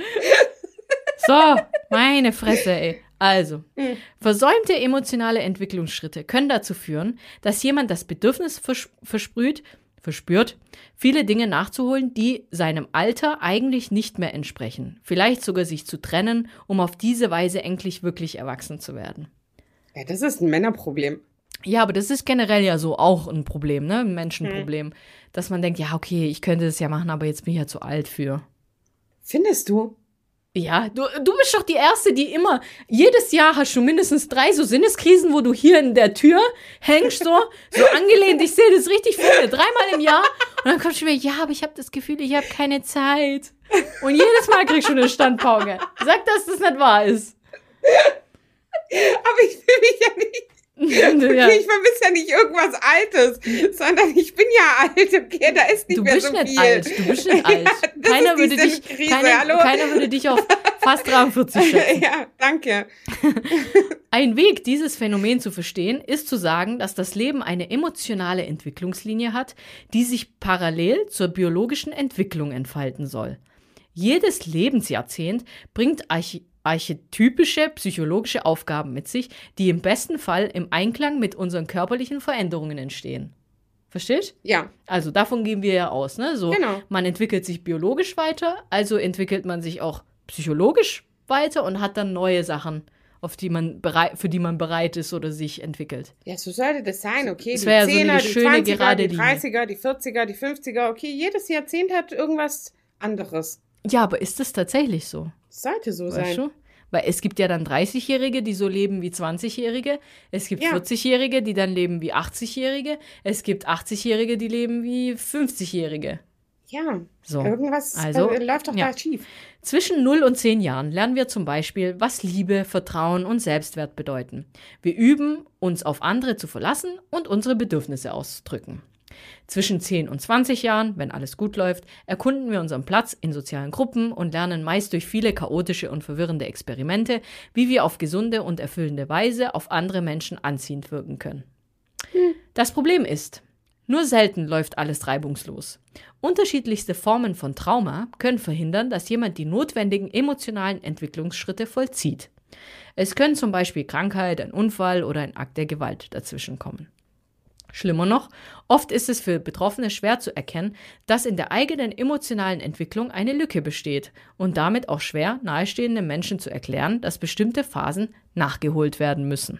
S1: So, meine Fresse, ey. Also, versäumte emotionale Entwicklungsschritte können dazu führen, dass jemand das Bedürfnis verspürt, viele Dinge nachzuholen, die seinem Alter eigentlich nicht mehr entsprechen. Vielleicht sogar sich zu trennen, um auf diese Weise endlich wirklich erwachsen zu werden.
S2: Ja, das ist ein Männerproblem.
S1: Ja, aber das ist generell ja so auch ein Problem, ne? Ein Menschenproblem. Dass man denkt, ja, okay, ich könnte das ja machen, aber jetzt bin ich ja zu alt für.
S2: Findest du?
S1: Ja, du bist doch die Erste, die immer, jedes Jahr hast du mindestens 3 so Sinneskrisen, wo du hier in der Tür hängst, so angelehnt, ich sehe das richtig vor mir, 3-mal im Jahr. Und dann kommst du mir, ja, aber ich habe das Gefühl, ich habe keine Zeit. Und jedes Mal kriegst du eine Standpauke. Sag, dass das nicht wahr ist.
S2: Aber ich fühle mich ja nicht. Okay, ich vermisse ja nicht irgendwas Altes, sondern ich bin ja alt, okay, da ist nicht mehr so viel.
S1: Du bist nicht alt. Keiner würde dich auf fast 43 schätzen.
S2: Ja, danke.
S1: Ein Weg, dieses Phänomen zu verstehen, ist zu sagen, dass das Leben eine emotionale Entwicklungslinie hat, die sich parallel zur biologischen Entwicklung entfalten soll. Jedes Lebensjahrzehnt bringt archetypische psychologische Aufgaben mit sich, die im besten Fall im Einklang mit unseren körperlichen Veränderungen entstehen. Verstehst?
S2: Ja.
S1: Also davon gehen wir ja aus, ne? So,
S2: genau.
S1: Man entwickelt sich biologisch weiter, also entwickelt man sich auch psychologisch weiter und hat dann neue Sachen, für die man bereit ist oder sich entwickelt.
S2: Ja, so sollte das sein, okay.
S1: Das wäre
S2: die 10er,
S1: so eine
S2: die
S1: schöne
S2: 20er,
S1: gerade
S2: die 30er, die 40er, die 50er, okay, jedes Jahrzehnt hat irgendwas anderes.
S1: Ja, aber ist das tatsächlich so?
S2: Sollte so sein.
S1: Weißt du? Weil es gibt ja dann 30-Jährige, die so leben wie 20-Jährige. Es gibt 40-Jährige, die dann leben wie 80-Jährige. Es gibt 80-Jährige, die leben wie 50-Jährige.
S2: Ja,
S1: so.
S2: Irgendwas läuft doch da schief.
S1: Zwischen 0 und 10 Jahren lernen wir zum Beispiel, was Liebe, Vertrauen und Selbstwert bedeuten. Wir üben, uns auf andere zu verlassen und unsere Bedürfnisse auszudrücken. Zwischen 10 und 20 Jahren, wenn alles gut läuft, erkunden wir unseren Platz in sozialen Gruppen und lernen meist durch viele chaotische und verwirrende Experimente, wie wir auf gesunde und erfüllende Weise auf andere Menschen anziehend wirken können. Das Problem ist, nur selten läuft alles reibungslos. Unterschiedlichste Formen von Trauma können verhindern, dass jemand die notwendigen emotionalen Entwicklungsschritte vollzieht. Es können zum Beispiel Krankheit, ein Unfall oder ein Akt der Gewalt dazwischenkommen. Schlimmer noch, oft ist es für Betroffene schwer zu erkennen, dass in der eigenen emotionalen Entwicklung eine Lücke besteht und damit auch schwer, nahestehenden Menschen zu erklären, dass bestimmte Phasen nachgeholt werden müssen.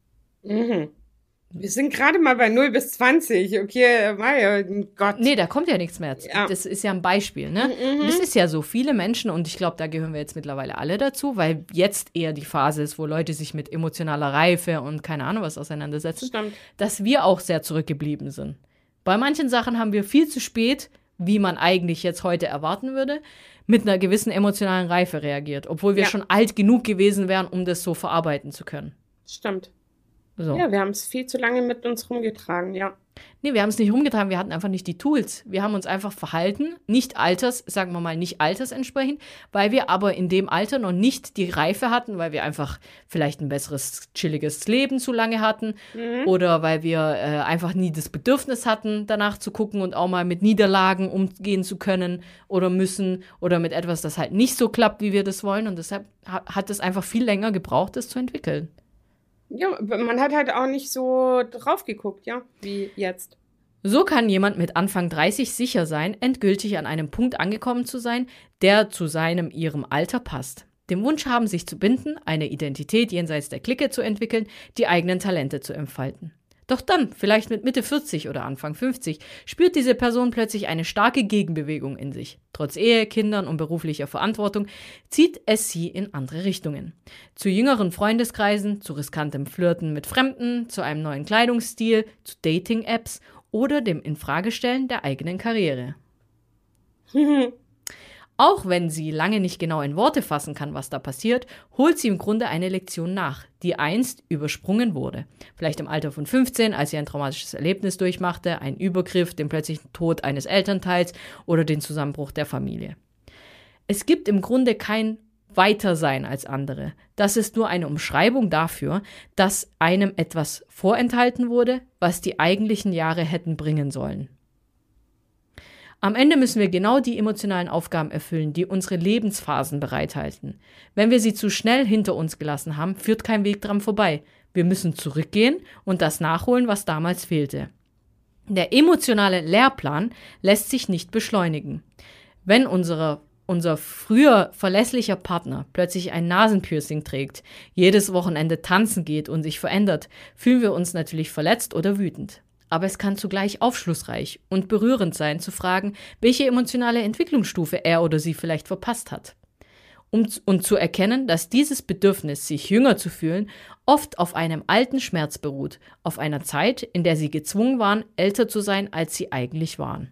S2: Mhm. Wir sind gerade mal bei 0 bis 20, okay, mein Gott.
S1: Nee, da kommt ja nichts mehr. Ja. Das ist ja ein Beispiel, ne? Das ist ja so, viele Menschen, und ich glaube, da gehören wir jetzt mittlerweile alle dazu, weil jetzt eher die Phase ist, wo Leute sich mit emotionaler Reife und keine Ahnung was auseinandersetzen, dass wir auch sehr zurückgeblieben sind. Bei manchen Sachen haben wir viel zu spät, wie man eigentlich jetzt heute erwarten würde, mit einer gewissen emotionalen Reife reagiert, obwohl wir schon alt genug gewesen wären, um das so verarbeiten zu können.
S2: Stimmt.
S1: So.
S2: Ja, wir haben es viel zu lange mit uns rumgetragen, ja.
S1: Nee, wir haben es nicht rumgetragen, wir hatten einfach nicht die Tools. Wir haben uns einfach verhalten, nicht altersentsprechend, weil wir aber in dem Alter noch nicht die Reife hatten, weil wir einfach vielleicht ein besseres, chilliges Leben zu lange hatten oder weil wir einfach nie das Bedürfnis hatten, danach zu gucken und auch mal mit Niederlagen umgehen zu können oder müssen oder mit etwas, das halt nicht so klappt, wie wir das wollen, und deshalb hat es einfach viel länger gebraucht, das zu entwickeln.
S2: Ja, man hat halt auch nicht so drauf geguckt, ja, wie jetzt.
S1: So kann jemand mit Anfang 30 sicher sein, endgültig an einem Punkt angekommen zu sein, der zu ihrem Alter passt. Den Wunsch haben, sich zu binden, eine Identität jenseits der Clique zu entwickeln, die eigenen Talente zu entfalten. Doch dann, vielleicht mit Mitte 40 oder Anfang 50, spürt diese Person plötzlich eine starke Gegenbewegung in sich. Trotz Ehe, Kindern und beruflicher Verantwortung zieht es sie in andere Richtungen. Zu jüngeren Freundeskreisen, zu riskantem Flirten mit Fremden, zu einem neuen Kleidungsstil, zu Dating-Apps oder dem Infragestellen der eigenen Karriere. Auch wenn sie lange nicht genau in Worte fassen kann, was da passiert, holt sie im Grunde eine Lektion nach, die einst übersprungen wurde. Vielleicht im Alter von 15, als sie ein traumatisches Erlebnis durchmachte, einen Übergriff, den plötzlichen Tod eines Elternteils oder den Zusammenbruch der Familie. Es gibt im Grunde kein Weitersein als andere. Das ist nur eine Umschreibung dafür, dass einem etwas vorenthalten wurde, was die eigentlichen Jahre hätten bringen sollen. Am Ende müssen wir genau die emotionalen Aufgaben erfüllen, die unsere Lebensphasen bereithalten. Wenn wir sie zu schnell hinter uns gelassen haben, führt kein Weg dran vorbei. Wir müssen zurückgehen und das nachholen, was damals fehlte. Der emotionale Lehrplan lässt sich nicht beschleunigen. Wenn unser früher verlässlicher Partner plötzlich ein Nasenpiercing trägt, jedes Wochenende tanzen geht und sich verändert, fühlen wir uns natürlich verletzt oder wütend. Aber es kann zugleich aufschlussreich und berührend sein, zu fragen, welche emotionale Entwicklungsstufe er oder sie vielleicht verpasst hat. und zu erkennen, dass dieses Bedürfnis, sich jünger zu fühlen, oft auf einem alten Schmerz beruht, auf einer Zeit, in der sie gezwungen waren, älter zu sein, als sie eigentlich waren.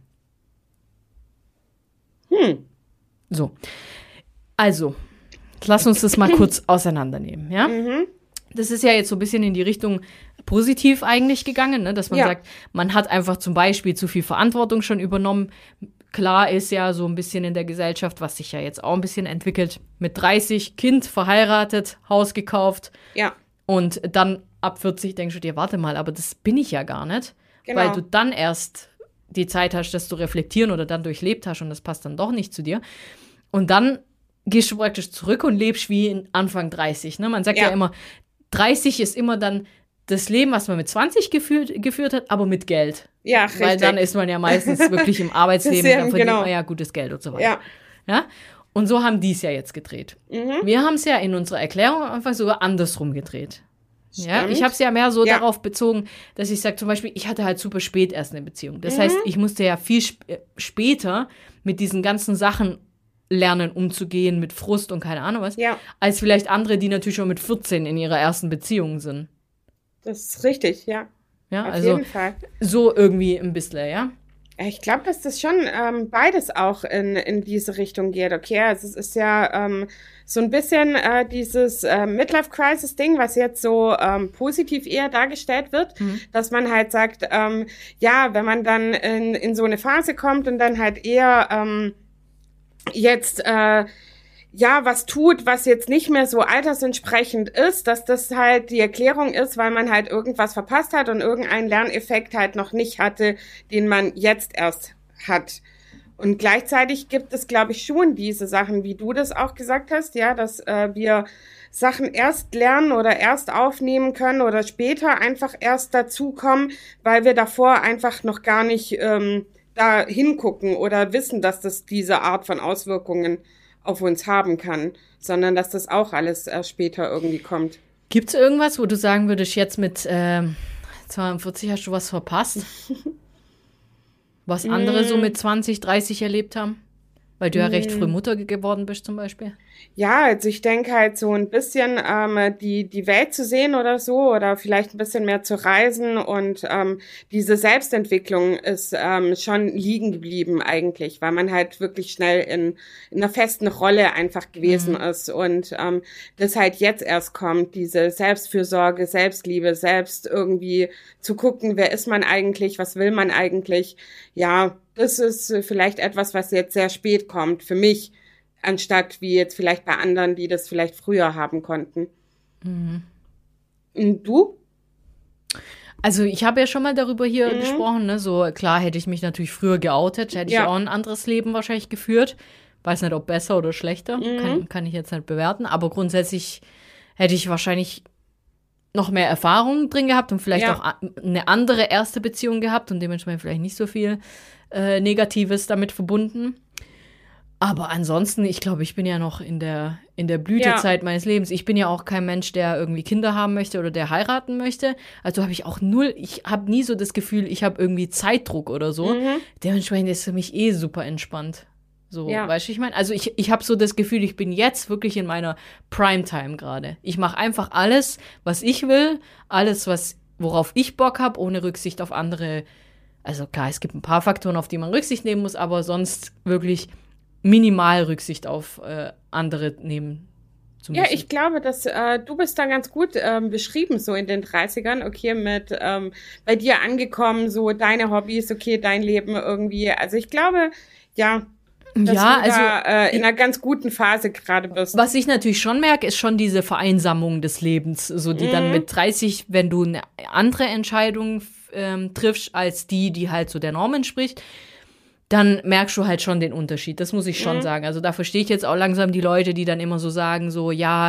S1: So, also, lass uns das mal kurz auseinandernehmen, ja? Das ist ja jetzt so ein bisschen in die Richtung positiv eigentlich gegangen, ne? Dass man sagt, man hat einfach zum Beispiel zu viel Verantwortung schon übernommen. Klar ist ja so ein bisschen in der Gesellschaft, was sich ja jetzt auch ein bisschen entwickelt, mit 30, Kind, verheiratet, Haus gekauft.
S2: Ja.
S1: Und dann ab 40 denkst du dir, warte mal, aber das bin ich ja gar nicht. Genau. Weil du dann erst die Zeit hast, das zu reflektieren oder dann durchlebt hast und das passt dann doch nicht zu dir. Und dann gehst du praktisch zurück und lebst wie in Anfang 30. Ne? Man sagt ja immer, 30 ist immer dann das Leben, was man mit 20 geführt hat, aber mit Geld.
S2: Ja, richtig.
S1: Weil dann ist man ja meistens wirklich im Arbeitsleben, dann verdient man ja gutes Geld und so weiter. Ja? Und so haben die es ja jetzt gedreht. Wir haben es ja in unserer Erklärung einfach sogar andersrum gedreht. Ja? Ich habe es ja mehr so darauf bezogen, dass ich sage, zum Beispiel, ich hatte halt super spät erst eine Beziehung. Das heißt, ich musste ja viel später mit diesen ganzen Sachen lernen, umzugehen, mit Frust und keine Ahnung was, als vielleicht andere, die natürlich schon mit 14 in ihrer ersten Beziehung sind.
S2: Das ist richtig, ja.
S1: Ja,
S2: auf
S1: also
S2: jeden Fall.
S1: So irgendwie ein bisschen, ja.
S2: Ich glaube, dass das schon beides auch in diese Richtung geht, okay? Also es ist ja so ein bisschen dieses Midlife-Crisis-Ding, was jetzt so positiv eher dargestellt wird, dass man halt sagt, wenn man dann in so eine Phase kommt und dann halt eher jetzt was tut, was jetzt nicht mehr so altersentsprechend ist, dass das halt die Erklärung ist, weil man halt irgendwas verpasst hat und irgendeinen Lerneffekt halt noch nicht hatte, den man jetzt erst hat. Und gleichzeitig gibt es, glaube ich, schon diese Sachen, wie du das auch gesagt hast, ja, dass wir Sachen erst lernen oder erst aufnehmen können oder später einfach erst dazukommen, weil wir davor einfach noch gar nicht da hingucken oder wissen, dass das diese Art von Auswirkungen auf uns haben kann, sondern dass das auch alles erst später irgendwie kommt.
S1: Gibt es irgendwas, wo du sagen würdest, jetzt mit 42 hast du was verpasst? Was andere so mit 20, 30 erlebt haben? Weil du ja recht früh Mutter geworden bist zum Beispiel.
S2: Ja, also ich denke halt so ein bisschen die Welt zu sehen oder so oder vielleicht ein bisschen mehr zu reisen und diese Selbstentwicklung ist schon liegen geblieben eigentlich, weil man halt wirklich schnell in einer festen Rolle einfach gewesen ist und das halt jetzt erst kommt, diese Selbstfürsorge, Selbstliebe, selbst irgendwie zu gucken, wer ist man eigentlich, was will man eigentlich, ja, das ist vielleicht etwas, was jetzt sehr spät kommt für mich, anstatt wie jetzt vielleicht bei anderen, die das vielleicht früher haben konnten. Und du?
S1: Also ich habe ja schon mal darüber hier gesprochen, ne? So klar hätte ich mich natürlich früher geoutet, hätte ich auch ein anderes Leben wahrscheinlich geführt. Weiß nicht, ob besser oder schlechter, kann ich jetzt nicht bewerten, aber grundsätzlich hätte ich wahrscheinlich noch mehr Erfahrung drin gehabt und vielleicht auch eine andere erste Beziehung gehabt und dementsprechend vielleicht nicht so viel Negatives damit verbunden. Aber ansonsten, ich glaube, ich bin ja noch in der Blütezeit meines Lebens. Ich bin ja auch kein Mensch, der irgendwie Kinder haben möchte oder der heiraten möchte. Also habe ich auch ich habe nie so das Gefühl, ich habe irgendwie Zeitdruck oder so. Dementsprechend ist es für mich super entspannt. So, weißt du, ich meine? Also ich habe so das Gefühl, ich bin jetzt wirklich in meiner Primetime gerade. Ich mache einfach alles, was ich will, alles, worauf ich Bock habe, ohne Rücksicht auf andere. Also klar, es gibt ein paar Faktoren, auf die man Rücksicht nehmen muss, aber sonst wirklich minimal Rücksicht auf andere nehmen zu müssen.
S2: Ja, ich glaube, dass du bist da ganz gut beschrieben, so in den 30ern, okay, mit bei dir angekommen, so deine Hobbys, okay, dein Leben irgendwie. Also ich glaube, dass du da in einer ganz guten Phase gerade bist.
S1: Was ich natürlich schon merke, ist schon diese Vereinsamung des Lebens, so die dann mit 30, wenn du eine andere Entscheidung triffst, als die halt so der Norm entspricht, dann merkst du halt schon den Unterschied. Das muss ich schon sagen. Also da verstehe ich jetzt auch langsam die Leute, die dann immer so sagen, so,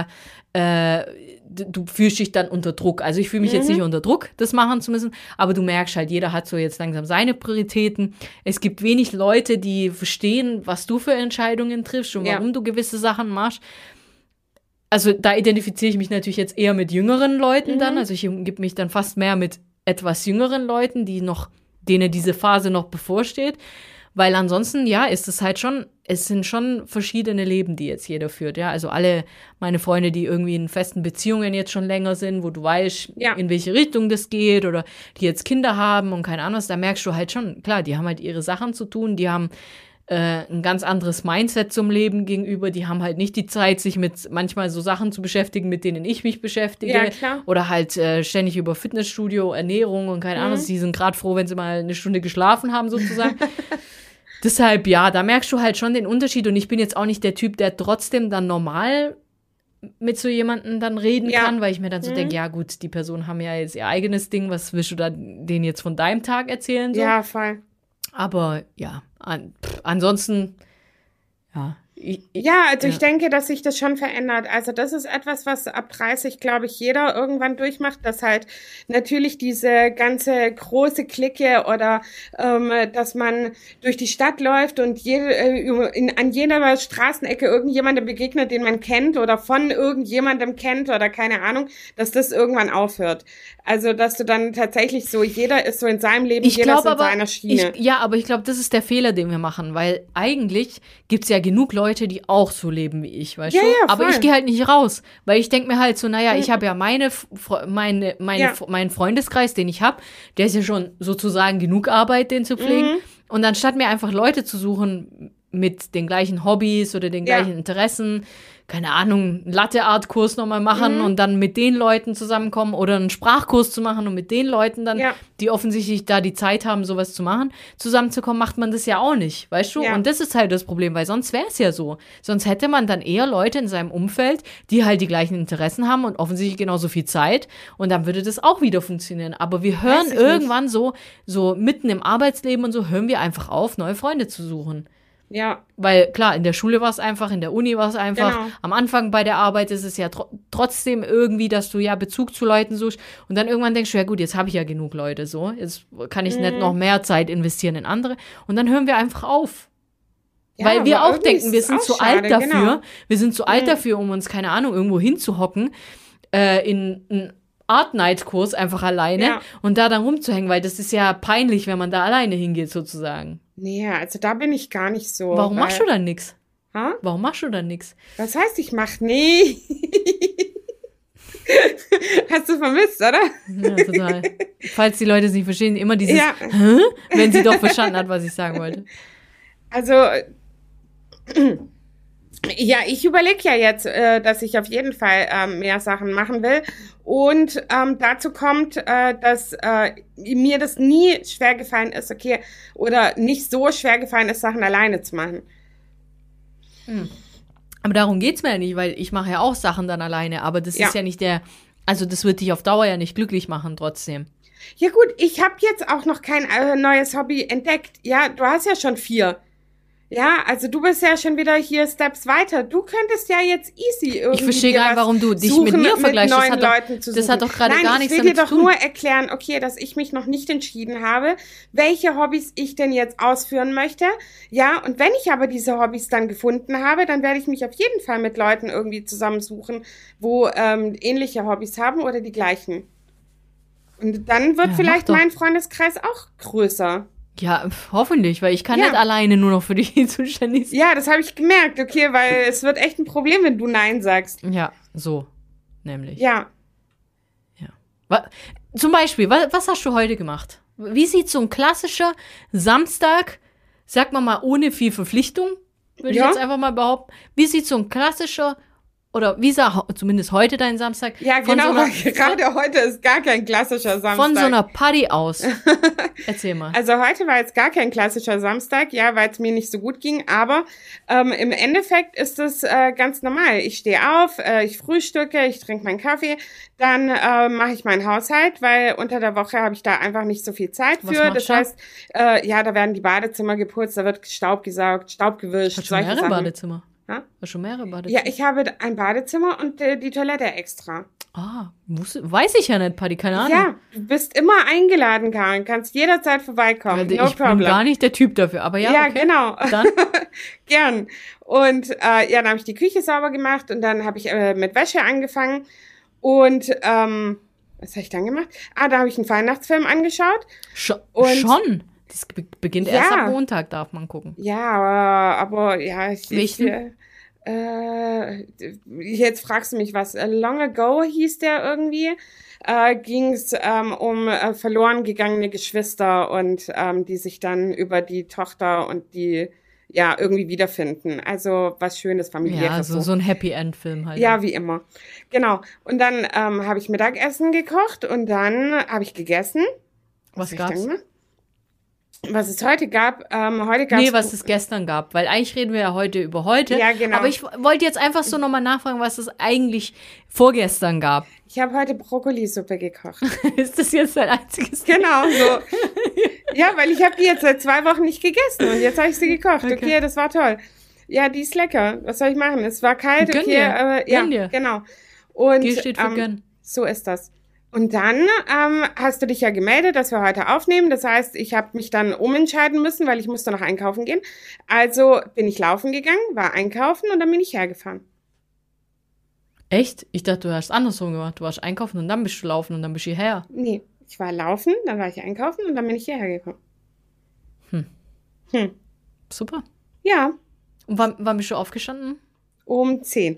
S1: du fühlst dich dann unter Druck. Also ich fühle mich jetzt nicht unter Druck, das machen zu müssen, aber du merkst halt, jeder hat so jetzt langsam seine Prioritäten. Es gibt wenig Leute, die verstehen, was du für Entscheidungen triffst und warum du gewisse Sachen machst. Also da identifiziere ich mich natürlich jetzt eher mit jüngeren Leuten dann. Also ich umgebe mich dann fast mehr mit etwas jüngeren Leuten, denen diese Phase noch bevorsteht. Weil ansonsten, ja, ist es halt schon, es sind schon verschiedene Leben, die jetzt jeder führt, ja. Also alle meine Freunde, die irgendwie in festen Beziehungen jetzt schon länger sind, wo du weißt, in welche Richtung das geht oder die jetzt Kinder haben und keine Ahnung was, da merkst du halt schon, klar, die haben halt ihre Sachen zu tun, die haben ein ganz anderes Mindset zum Leben gegenüber. Die haben halt nicht die Zeit, sich mit manchmal so Sachen zu beschäftigen, mit denen ich mich beschäftige.
S2: Ja, klar.
S1: Oder halt ständig über Fitnessstudio, Ernährung und keine Ahnung. Die sind gerade froh, wenn sie mal eine Stunde geschlafen haben, sozusagen. Deshalb, ja, da merkst du halt schon den Unterschied. Und ich bin jetzt auch nicht der Typ, der trotzdem dann normal mit so jemandem dann reden kann, weil ich mir dann so denke, ja gut, die Personen haben ja jetzt ihr eigenes Ding. Was willst du da denen jetzt von deinem Tag erzählen? So?
S2: Ja, voll.
S1: Aber ja, ansonsten, ja.
S2: Ich denke, dass sich das schon verändert. Also das ist etwas, was ab 30, glaube ich, jeder irgendwann durchmacht, dass halt natürlich diese ganze große Clique oder dass man durch die Stadt läuft und an jeder Straßenecke irgendjemandem begegnet, den man kennt oder von irgendjemandem kennt oder keine Ahnung, dass das irgendwann aufhört. Also, dass du dann tatsächlich so, jeder ist so in seinem Leben, jeder ist in seiner Schiene.
S1: Aber ich glaube, das ist der Fehler, den wir machen, weil eigentlich gibt's ja genug Leute, die auch so leben wie ich, weißt du?
S2: Ja,
S1: aber ich gehe halt nicht raus, weil ich denke mir halt so, naja, ich habe ja meinen Freundeskreis, den ich habe, der ist ja schon sozusagen genug Arbeit, den zu pflegen. Und anstatt mir einfach Leute zu suchen mit den gleichen Hobbys oder den gleichen Interessen, keine Ahnung, einen Latte-Art-Kurs nochmal machen und dann mit den Leuten zusammenkommen oder einen Sprachkurs zu machen und mit den Leuten dann, die offensichtlich da die Zeit haben, sowas zu machen, zusammenzukommen, macht man das ja auch nicht, weißt du? Ja. Und das ist halt das Problem, weil sonst wäre es ja so. Sonst hätte man dann eher Leute in seinem Umfeld, die halt die gleichen Interessen haben und offensichtlich genauso viel Zeit und dann würde das auch wieder funktionieren. Aber wir hören irgendwann so mitten im Arbeitsleben und so, hören wir einfach auf, neue Freunde zu suchen.
S2: Ja.
S1: Weil, klar, in der Schule war es einfach, in der Uni war es einfach. Genau. Am Anfang bei der Arbeit ist es ja trotzdem irgendwie, dass du ja Bezug zu Leuten suchst. Und dann irgendwann denkst du, ja gut, jetzt habe ich ja genug Leute, so. Jetzt kann ich nicht noch mehr Zeit investieren in andere. Und dann hören wir einfach auf. Ja, weil wir auch denken, wir sind zu alt dafür. Genau. Wir sind zu alt dafür, um uns, keine Ahnung, irgendwo hinzuhocken, in einen Art-Night-Kurs einfach alleine und da dann rumzuhängen, weil das ist ja peinlich, wenn man da alleine hingeht, sozusagen.
S2: Nee, also da bin ich gar nicht so.
S1: Warum machst du dann nix?
S2: Ha?
S1: Warum machst du dann nix?
S2: Was heißt, ich mach nie? Hast du vermisst, oder?
S1: Ja, total. Falls die Leute es nicht verstehen, immer dieses Hä? Wenn sie doch verstanden hat, was ich sagen wollte.
S2: Also, ja, ich überlege ja jetzt, dass ich auf jeden Fall mehr Sachen machen will. Und dazu kommt, dass mir das nie schwer gefallen ist, oder nicht so schwer gefallen ist, Sachen alleine zu machen.
S1: Aber darum geht's mir ja nicht, weil ich mache ja auch Sachen dann alleine, aber das ist ja nicht also das wird dich auf Dauer ja nicht glücklich machen trotzdem.
S2: Ja gut, ich habe jetzt auch noch kein neues Hobby entdeckt. Ja, du hast ja schon 4. Ja, also du bist ja schon wieder hier Steps weiter. Du könntest ja jetzt easy irgendwie.
S1: Ich verstehe gar nicht, warum du dich mit mir vergleichst. Das hat doch gerade gar nichts damit zu tun. Ich will dir doch nur
S2: erklären, dass ich mich noch nicht entschieden habe, welche Hobbys ich denn jetzt ausführen möchte. Ja, und wenn ich aber diese Hobbys dann gefunden habe, dann werde ich mich auf jeden Fall mit Leuten irgendwie zusammensuchen, wo ähnliche Hobbys haben oder die gleichen. Und dann wird vielleicht mein Freundeskreis auch größer.
S1: Ja, hoffentlich, weil ich kann nicht alleine nur noch für dich zuständig sein.
S2: Ja, das habe ich gemerkt, weil es wird echt ein Problem, wenn du Nein sagst.
S1: Ja, so, nämlich.
S2: Ja.
S1: Zum Beispiel, was hast du heute gemacht? Wie sieht so ein klassischer Samstag, sag mal ohne viel Verpflichtung, würde ich jetzt einfach mal behaupten, wie sieht so ein klassischer, oder wie sah zumindest heute dein Samstag?
S2: Ja, genau, gerade heute ist gar kein klassischer Samstag.
S1: Von so einer Party aus. Erzähl mal.
S2: Also heute war jetzt gar kein klassischer Samstag, weil es mir nicht so gut ging, aber im Endeffekt ist es ganz normal. Ich stehe auf, ich frühstücke, ich trinke meinen Kaffee, dann mache ich meinen Haushalt, weil unter der Woche habe ich da einfach nicht so viel Zeit für. Das heißt, da werden die Badezimmer geputzt, da wird Staub gesaugt, Staub gewischt.
S1: Hast du mehrere Badezimmer?
S2: Ha?
S1: Hast du mehrere Badezimmer?
S2: Ja, ich habe ein Badezimmer und die Toilette extra.
S1: Ah, weiß ich ja nicht, Paddy, keine Ahnung.
S2: Ja, du bist immer eingeladen, Karin. Kannst jederzeit vorbeikommen.
S1: Ja, ich bin gar nicht der Typ dafür, aber ja, okay.
S2: Genau.
S1: Dann?
S2: Gern. Und dann habe ich die Küche sauber gemacht und dann habe ich mit Wäsche angefangen. Und was habe ich dann gemacht? Da habe ich einen Weihnachtsfilm angeschaut.
S1: Schon? Das beginnt erst am Montag, darf man gucken.
S2: Ja, aber ja, jetzt fragst du mich was. Long Ago hieß der irgendwie. Ging es um verloren gegangene Geschwister und die sich dann über die Tochter und die irgendwie wiederfinden. Also was Schönes, familiäres.
S1: Ja, so ein Happy-End-Film halt.
S2: Ja, wie immer. Genau. Und dann habe ich Mittagessen gekocht und dann habe ich gegessen.
S1: Was gab's?
S2: Was es heute gab. Heute gab's
S1: was es gestern gab. Weil eigentlich reden wir ja heute über heute.
S2: Ja, genau.
S1: Aber ich wollte jetzt einfach so nochmal nachfragen, was es eigentlich vorgestern gab.
S2: Ich habe heute Brokkolisuppe gekocht.
S1: Ist das jetzt dein einziges
S2: Genau, so. Ja, weil ich habe die jetzt seit 2 Wochen nicht gegessen und jetzt habe ich sie gekocht. Okay, das war toll. Ja, die ist lecker. Was soll ich machen? Es war kalt.
S1: Gönn dir. Gönn dir.
S2: Genau. Und
S1: G steht für gönn.
S2: So ist das. Und dann hast du dich ja gemeldet, dass wir heute aufnehmen. Das heißt, ich habe mich dann umentscheiden müssen, weil ich musste noch einkaufen gehen. Also bin ich laufen gegangen, war einkaufen und dann bin ich hergefahren.
S1: Echt? Ich dachte, du hast andersrum gemacht. Du warst einkaufen und dann bist du laufen und dann bist du hierher.
S2: Nee, ich war laufen, dann war ich einkaufen und dann bin ich hierher gekommen.
S1: Super.
S2: Ja.
S1: Und wann bist du aufgestanden?
S2: Um 10.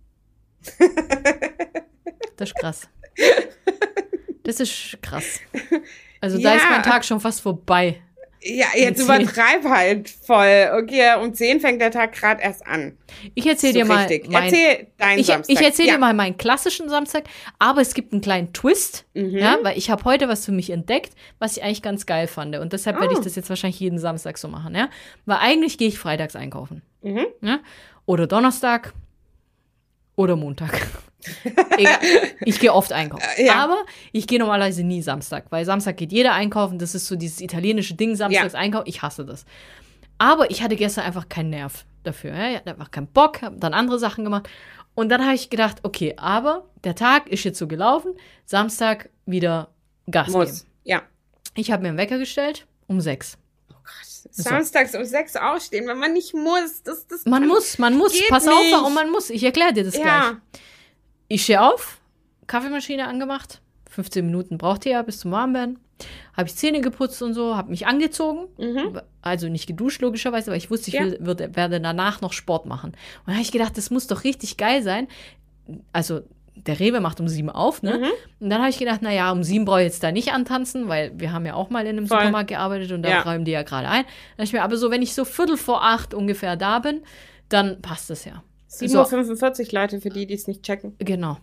S1: Das ist krass. Das ist krass. Also da ist mein Tag schon fast vorbei.
S2: Ja, jetzt übertreib halt voll. Okay, um 10 fängt der Tag gerade erst an.
S1: Ich erzähle dir mal
S2: Samstag.
S1: Ich erzähle dir mal meinen klassischen Samstag, aber es gibt einen kleinen Twist, weil ich habe heute was für mich entdeckt, was ich eigentlich ganz geil fand. Und deshalb werde ich das jetzt wahrscheinlich jeden Samstag so machen. Ja? Weil eigentlich gehe ich freitags einkaufen. Ja? Oder Donnerstag oder Montag. Egal. Ich gehe oft einkaufen. Aber ich gehe normalerweise nie Samstag, weil Samstag geht jeder einkaufen. Das ist so dieses italienische Ding, samstags einkaufen. Ich hasse das. Aber ich hatte gestern einfach keinen Nerv dafür. Ja? Ich hatte einfach keinen Bock, habe dann andere Sachen gemacht. Und dann habe ich gedacht, okay, aber der Tag ist jetzt so gelaufen. Samstag wieder Gas geben.
S2: Ja.
S1: Ich habe mir einen Wecker gestellt um 6.
S2: Oh Gott. Samstags um 6 aufstehen, wenn man nicht muss.
S1: Man muss. Pass auf, warum man muss. Ich erkläre dir das gleich. Ich stehe auf, Kaffeemaschine angemacht, 15 Minuten braucht ihr ja bis zum Warmwerden. Habe ich Zähne geputzt und so, habe mich angezogen, also nicht geduscht logischerweise, weil ich wusste, ich werde danach noch Sport machen. Und dann habe ich gedacht, das muss doch richtig geil sein. Also der Rewe macht um 7 auf, ne? Und dann habe ich gedacht, naja, um 7 brauche ich jetzt da nicht antanzen, weil wir haben ja auch mal in einem Supermarkt gearbeitet und da räumen die ja gerade ein. Dann habe ich mir aber so, wenn ich so 7:45 ungefähr da bin, dann passt das ja.
S2: 7:45 Uhr, Leute, für die es nicht checken.
S1: Genau.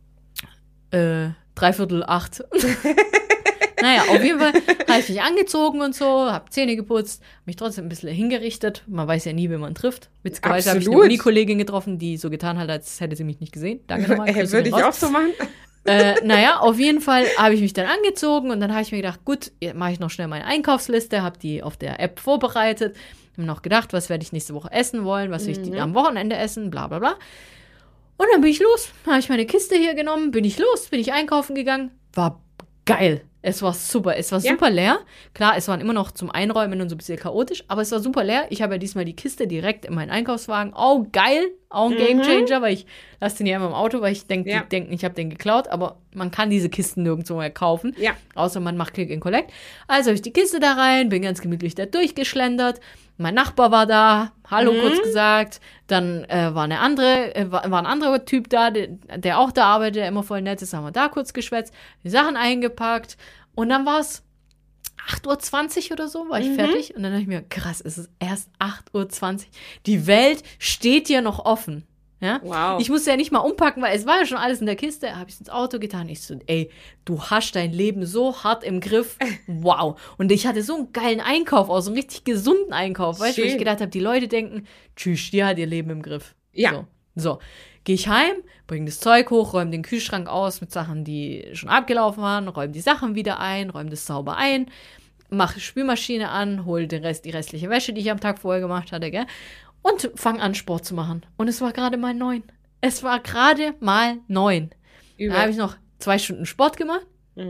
S1: 7:45. Naja, auf jeden Fall habe ich mich angezogen und so, habe Zähne geputzt, mich trotzdem ein bisschen hingerichtet. Man weiß ja nie, wen man trifft. Witzigerweise habe ich eine Uni-Kollegin getroffen, die so getan hat, als hätte sie mich nicht gesehen. Danke nochmal.
S2: Würde ich auch so machen.
S1: Naja, auf jeden Fall habe ich mich dann angezogen und dann habe ich mir gedacht, gut, mache ich noch schnell meine Einkaufsliste, habe die auf der App vorbereitet. Habe noch gedacht, was werde ich nächste Woche essen wollen, was will ich am Wochenende essen, bla bla bla. Und dann bin ich los, habe ich meine Kiste hier genommen, bin ich einkaufen gegangen. War geil. Es war super. Es war super leer. Klar, es waren immer noch zum Einräumen und so ein bisschen chaotisch, aber es war super leer. Ich habe ja diesmal die Kiste direkt in meinen Einkaufswagen. Oh, geil. Auch ein Gamechanger, weil ich lasse den ja immer im Auto, weil ich denke, die denken, ich habe den geklaut, aber man kann diese Kisten nirgendwo mehr kaufen. Ja. Außer man macht Click and Collect. Also habe ich die Kiste da rein, bin ganz gemütlich da durchgeschlendert. Mein Nachbar war da, hallo kurz gesagt. Dann war ein anderer Typ da, der auch da arbeitet, der immer voll nett ist. Haben wir da kurz geschwätzt, die Sachen eingepackt. Und dann war es 8:20 Uhr oder so, war ich fertig. Und dann dachte ich mir, krass, es ist erst 8:20 Uhr. Die Welt steht ja noch offen. Ja?
S2: Wow.
S1: Ich musste ja nicht mal umpacken, weil es war ja schon alles in der Kiste. Habe ich es ins Auto getan. Ich so, ey, du hast dein Leben so hart im Griff. Wow. Und ich hatte so einen geilen Einkauf, auch so einen richtig gesunden Einkauf. Weißt du, wo ich gedacht habe, die Leute denken, tschüss, die hat ihr Leben im Griff.
S2: Ja.
S1: So. Gehe ich heim, bringe das Zeug hoch, räume den Kühlschrank aus mit Sachen, die schon abgelaufen waren, räume die Sachen wieder ein, räume das sauber ein, mache Spülmaschine an, hole die restliche Wäsche, die ich am Tag vorher gemacht hatte, gell? Und fange an, Sport zu machen. Und es war gerade mal 9. Es war gerade mal 9. Da habe ich noch 2 Stunden Sport gemacht,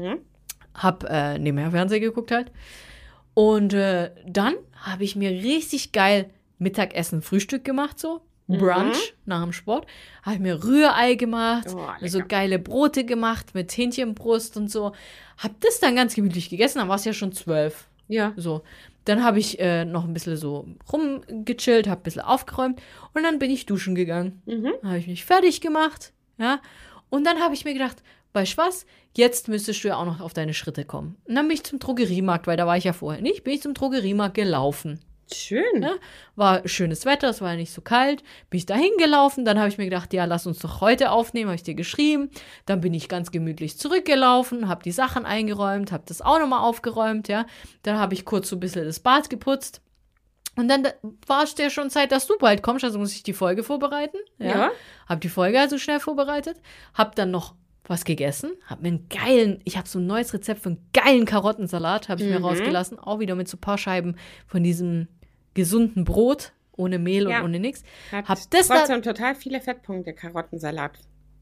S1: habe nebenher Fernsehen geguckt halt. Und dann habe ich mir richtig geil Mittagessen, Frühstück gemacht, so. Brunch nach dem Sport. Habe ich mir Rührei gemacht, so geile Brote gemacht mit Hähnchenbrust und so. Hab das dann ganz gemütlich gegessen, dann war es ja schon 12.
S2: Ja.
S1: So. Dann habe ich noch ein bisschen so rumgechillt, habe ein bisschen aufgeräumt und dann bin ich duschen gegangen. Dann habe ich mich fertig gemacht, ja. Und dann habe ich mir gedacht, weißt du was, jetzt müsstest du ja auch noch auf deine Schritte kommen. Und dann bin ich zum Drogeriemarkt, weil da war ich ja vorher nicht, bin ich zum Drogeriemarkt gelaufen.
S2: Schön.
S1: Ja, war schönes Wetter, es war ja nicht so kalt. Bin ich da hingelaufen, dann habe ich mir gedacht, ja, lass uns doch heute aufnehmen, habe ich dir geschrieben. Dann bin ich ganz gemütlich zurückgelaufen, habe die Sachen eingeräumt, habe das auch nochmal aufgeräumt, ja. Dann habe ich kurz so ein bisschen das Bad geputzt. Und dann war es ja schon Zeit, dass du bald kommst, also muss ich die Folge vorbereiten. Ja. Habe die Folge also schnell vorbereitet, habe dann noch was gegessen, ich habe so ein neues Rezept für einen geilen Karottensalat, habe ich mir rausgelassen, auch wieder mit so ein paar Scheiben von diesem gesunden Brot, ohne Mehl und ohne nichts.
S2: Hab das trotzdem total viele Fettpunkte, Karottensalat.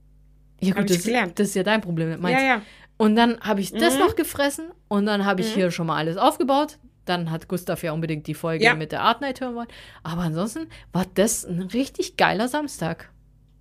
S1: Ja gut, das ist ja dein Problem mit meins.
S2: Ja.
S1: Und dann habe ich das noch gefressen und dann habe ich hier schon mal alles aufgebaut. Dann hat Gustav ja unbedingt die Folge mit der Art Night hören wollen. Aber ansonsten war das ein richtig geiler Samstag.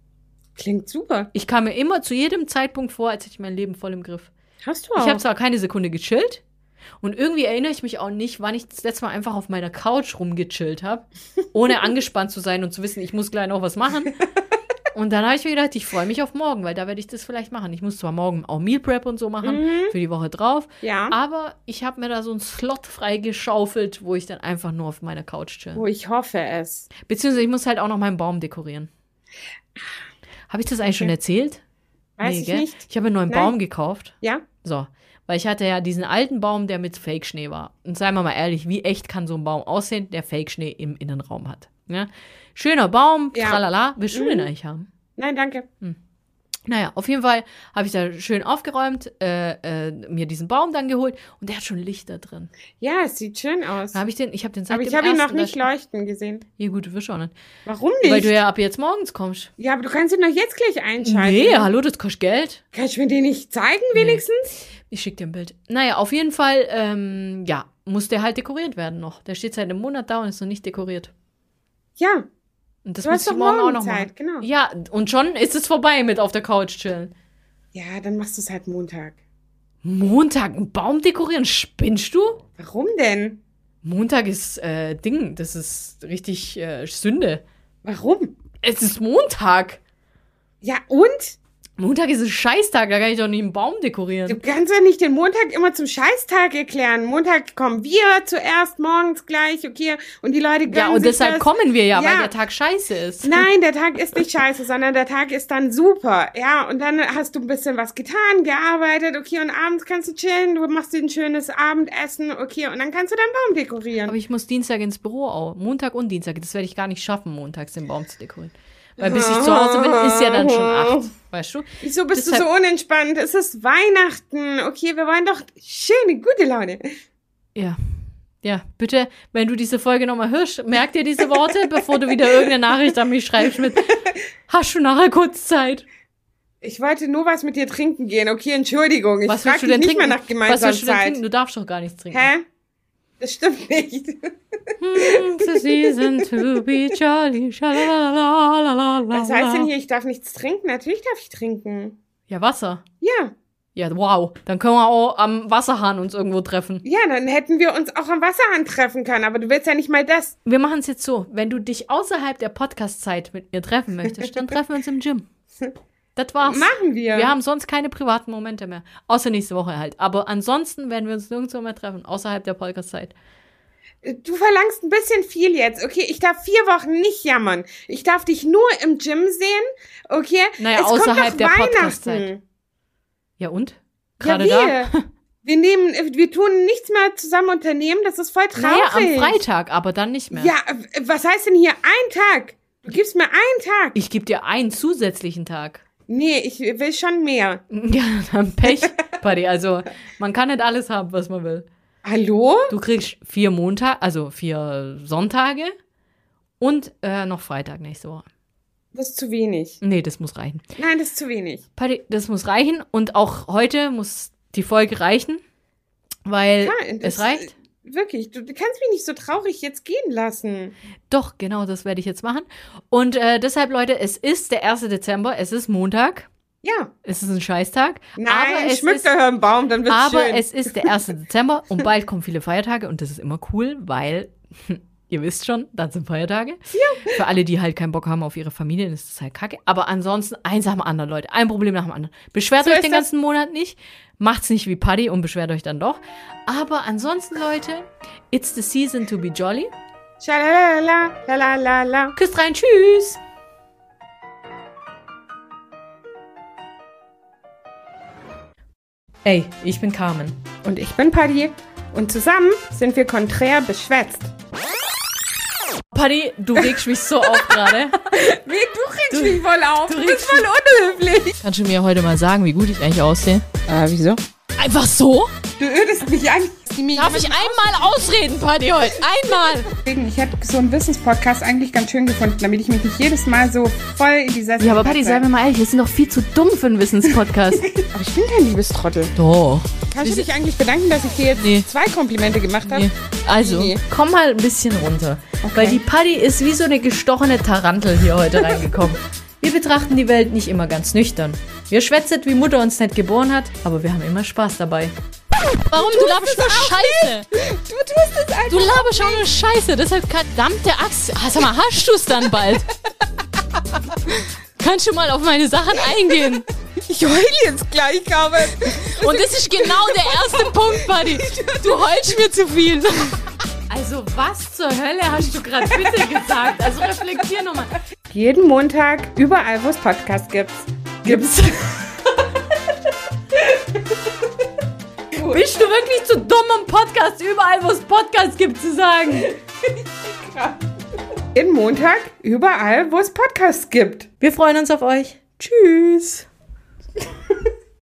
S2: Klingt super.
S1: Ich kam mir immer zu jedem Zeitpunkt vor, als hätte ich mein Leben voll im Griff.
S2: Hast du auch.
S1: Ich habe zwar keine Sekunde gechillt und irgendwie erinnere ich mich auch nicht, wann ich das letzte Mal einfach auf meiner Couch rumgechillt habe, ohne angespannt zu sein und zu wissen, ich muss gleich noch was machen. Und dann habe ich mir gedacht, ich freue mich auf morgen, weil da werde ich das vielleicht machen. Ich muss zwar morgen auch Meal Prep und so machen, für die Woche drauf, aber ich habe mir da so einen Slot freigeschaufelt, wo ich dann einfach nur auf meiner Couch chill.
S2: Oh, ich hoffe es.
S1: Beziehungsweise ich muss halt auch noch meinen Baum dekorieren. Habe ich das eigentlich schon erzählt?
S2: Weiß ich nicht.
S1: Ich habe einen neuen Baum gekauft.
S2: Ja.
S1: So, weil ich hatte ja diesen alten Baum, der mit Fake-Schnee war. Und seien wir mal ehrlich, wie echt kann so ein Baum aussehen, der Fake-Schnee im Innenraum hat? Ja? Schöner Baum, tralala. Willst du den eigentlich haben?
S2: Nein, danke.
S1: Naja, auf jeden Fall habe ich da schön aufgeräumt, mir diesen Baum dann geholt und der hat schon Lichter drin.
S2: Ja, es sieht schön aus.
S1: Ich habe den seit
S2: aber ich habe ihn noch nicht leuchten gesehen.
S1: Ja gut, du wirst auch nicht.
S2: Warum nicht?
S1: Weil du ja ab jetzt morgens kommst.
S2: Ja, aber du kannst ihn doch jetzt gleich einschalten.
S1: Nee, hallo, das kostet Geld.
S2: Kannst du mir den nicht zeigen wenigstens?
S1: Nee. Ich schicke dir ein Bild. Naja, auf jeden Fall, muss der halt dekoriert werden noch. Der steht seit einem Monat da und ist noch nicht dekoriert.
S2: Ja.
S1: Und das muss ich morgen auch noch machen.
S2: Genau.
S1: Ja, und schon ist es vorbei mit auf der Couch chillen.
S2: Ja, dann machst du es halt Montag.
S1: Montag? Einen Baum dekorieren? Spinnst du?
S2: Warum denn?
S1: Montag ist das ist richtig Sünde.
S2: Warum?
S1: Es ist Montag.
S2: Ja, und?
S1: Montag ist ein Scheißtag, da kann ich doch nicht einen Baum dekorieren.
S2: Du kannst ja nicht den Montag immer zum Scheißtag erklären. Montag kommen wir zuerst, morgens gleich, okay? Und die Leute gönnen sich
S1: Ja, und deshalb
S2: das.
S1: kommen wir ja, weil der Tag scheiße ist.
S2: Nein, der Tag ist nicht scheiße, sondern der Tag ist dann super. Ja, und dann hast du ein bisschen was getan, gearbeitet, okay? Und abends kannst du chillen, du machst dir ein schönes Abendessen, okay? Und dann kannst du deinen Baum dekorieren.
S1: Aber ich muss Dienstag ins Büro auch. Montag und Dienstag. Das werde ich gar nicht schaffen, montags den Baum zu dekorieren. Weil bis ich zu Hause bin, ist ja dann schon 8, weißt du?
S2: Wieso bist du so unentspannt? Es ist Weihnachten. Okay, wir wollen doch schöne, gute Laune.
S1: Ja. Ja, bitte, wenn du diese Folge nochmal hörst, merk dir diese Worte, bevor du wieder irgendeine Nachricht an mich schreibst mit hast du nachher kurz Zeit?
S2: Ich wollte nur was mit dir trinken gehen. Okay, Entschuldigung. Ich frage dich nicht mehr nach
S1: Was willst du denn trinken? Du darfst doch gar nichts trinken.
S2: Hä? Das stimmt nicht.
S1: It's a season to be jolly.
S2: Was heißt denn hier, ich darf nichts trinken? Natürlich darf ich trinken.
S1: Ja, Wasser.
S2: Ja.
S1: Ja, wow. Dann können wir auch am Wasserhahn uns irgendwo treffen.
S2: Ja, dann hätten wir uns auch am Wasserhahn treffen können, aber du willst ja nicht mal das.
S1: Wir machen es jetzt so, wenn du dich außerhalb der Podcast-Zeit mit mir treffen möchtest, dann treffen wir uns im Gym. Das war's.
S2: Machen wir.
S1: Wir haben sonst keine privaten Momente mehr. Außer nächste Woche halt. Aber ansonsten werden wir uns nirgendwo mehr treffen, außerhalb der Podcast-Zeit.
S2: Du verlangst ein bisschen viel jetzt, okay? Ich darf 4 Wochen nicht jammern. Ich darf dich nur im Gym sehen, okay?
S1: Naja, außerhalb der Podcast-Zeit. Ja und? Gerade
S2: da? Wir tun nichts mehr zusammen unternehmen, das ist voll traurig.
S1: Naja, am Freitag, aber dann nicht mehr.
S2: Ja, was heißt denn hier ein Tag? Du gibst mir einen Tag.
S1: Ich gebe dir einen zusätzlichen Tag.
S2: Nee, ich will schon mehr.
S1: Ja, dann Pech, Buddy. Also, man kann nicht alles haben, was man will.
S2: Hallo?
S1: Du kriegst 4 Sonntage und noch Freitag nächste Woche.
S2: Das ist zu wenig.
S1: Nee, das muss reichen.
S2: Nein, das ist zu wenig.
S1: Paddy, das muss reichen und auch heute muss die Folge reichen, weil es reicht.
S2: Wirklich, du kannst mich nicht so traurig jetzt gehen lassen.
S1: Doch, genau, das werde ich jetzt machen. Und deshalb, Leute, es ist der 1. Dezember, es ist Montag.
S2: Ja.
S1: Es ist ein Scheißtag.
S2: Nein, schmückt euch einen Baum, dann wird's schön.
S1: Aber es ist der 1. Dezember und bald kommen viele Feiertage und das ist immer cool, weil, ihr wisst schon, dann sind Feiertage. Ja. Für alle, die halt keinen Bock haben auf ihre Familien, ist das halt kacke. Aber ansonsten, eins nach dem anderen, Leute. Ein Problem nach dem anderen. Beschwert euch den ganzen Monat nicht. Macht's nicht wie Paddy und beschwert euch dann doch. Aber ansonsten, Leute, it's the season to be jolly.
S2: Schalalala, lalalala.
S1: Küsst rein, tschüss. Hey, ich bin Carmen.
S2: Und ich bin Paddy. Und zusammen sind wir konträr beschwätzt.
S1: Paddy, du regst mich so auf gerade.
S2: Du regst mich voll auf.
S1: Du
S2: bist voll unhöflich.
S1: Kannst du mir heute mal sagen, wie gut ich eigentlich aussehe?
S2: Wieso?
S1: Einfach so?
S2: Du ödest mich an.
S1: Darf ich einmal ausreden, Paddy, heute? Einmal!
S2: Ich hätte so einen Wissenspodcast eigentlich ganz schön gefunden, damit ich mich nicht jedes Mal so voll in die Sessel...
S1: Ja, aber Paddy, sei mir mal ehrlich, wir sind doch viel zu dumm für einen Wissenspodcast.
S2: Aber ich bin kein Liebestrottel.
S1: Doch.
S2: Kannst du dich eigentlich bedanken, dass ich dir jetzt 2 Komplimente gemacht habe?
S1: Nee. Also, komm mal ein bisschen runter. Okay. Weil die Paddy ist wie so eine gestochene Tarantel hier heute reingekommen. Wir betrachten die Welt nicht immer ganz nüchtern. Wir schwätzen, wie Mutter uns nicht geboren hat, aber wir haben immer Spaß dabei. Warum? Du laberst nur Scheiße.
S2: Du tust es einfach.
S1: Du laberst auch nur Scheiße. Deshalb verdammte Axt. Sag mal, hast du es dann bald? Kannst du mal auf meine Sachen eingehen?
S2: Ich heule jetzt gleich, Carmen.
S1: Und das ist genau der erste Punkt, Buddy. Du heulst mir zu viel. Also was zur Hölle hast du gerade bitte gesagt? Also reflektier nochmal.
S2: Jeden Montag, überall, wo es Podcasts gibt.
S1: Bist du wirklich zu dumm, um Podcast überall, wo es Podcasts gibt, zu sagen?
S2: Jeden Montag, überall, wo es Podcasts gibt.
S1: Wir freuen uns auf euch. Tschüss.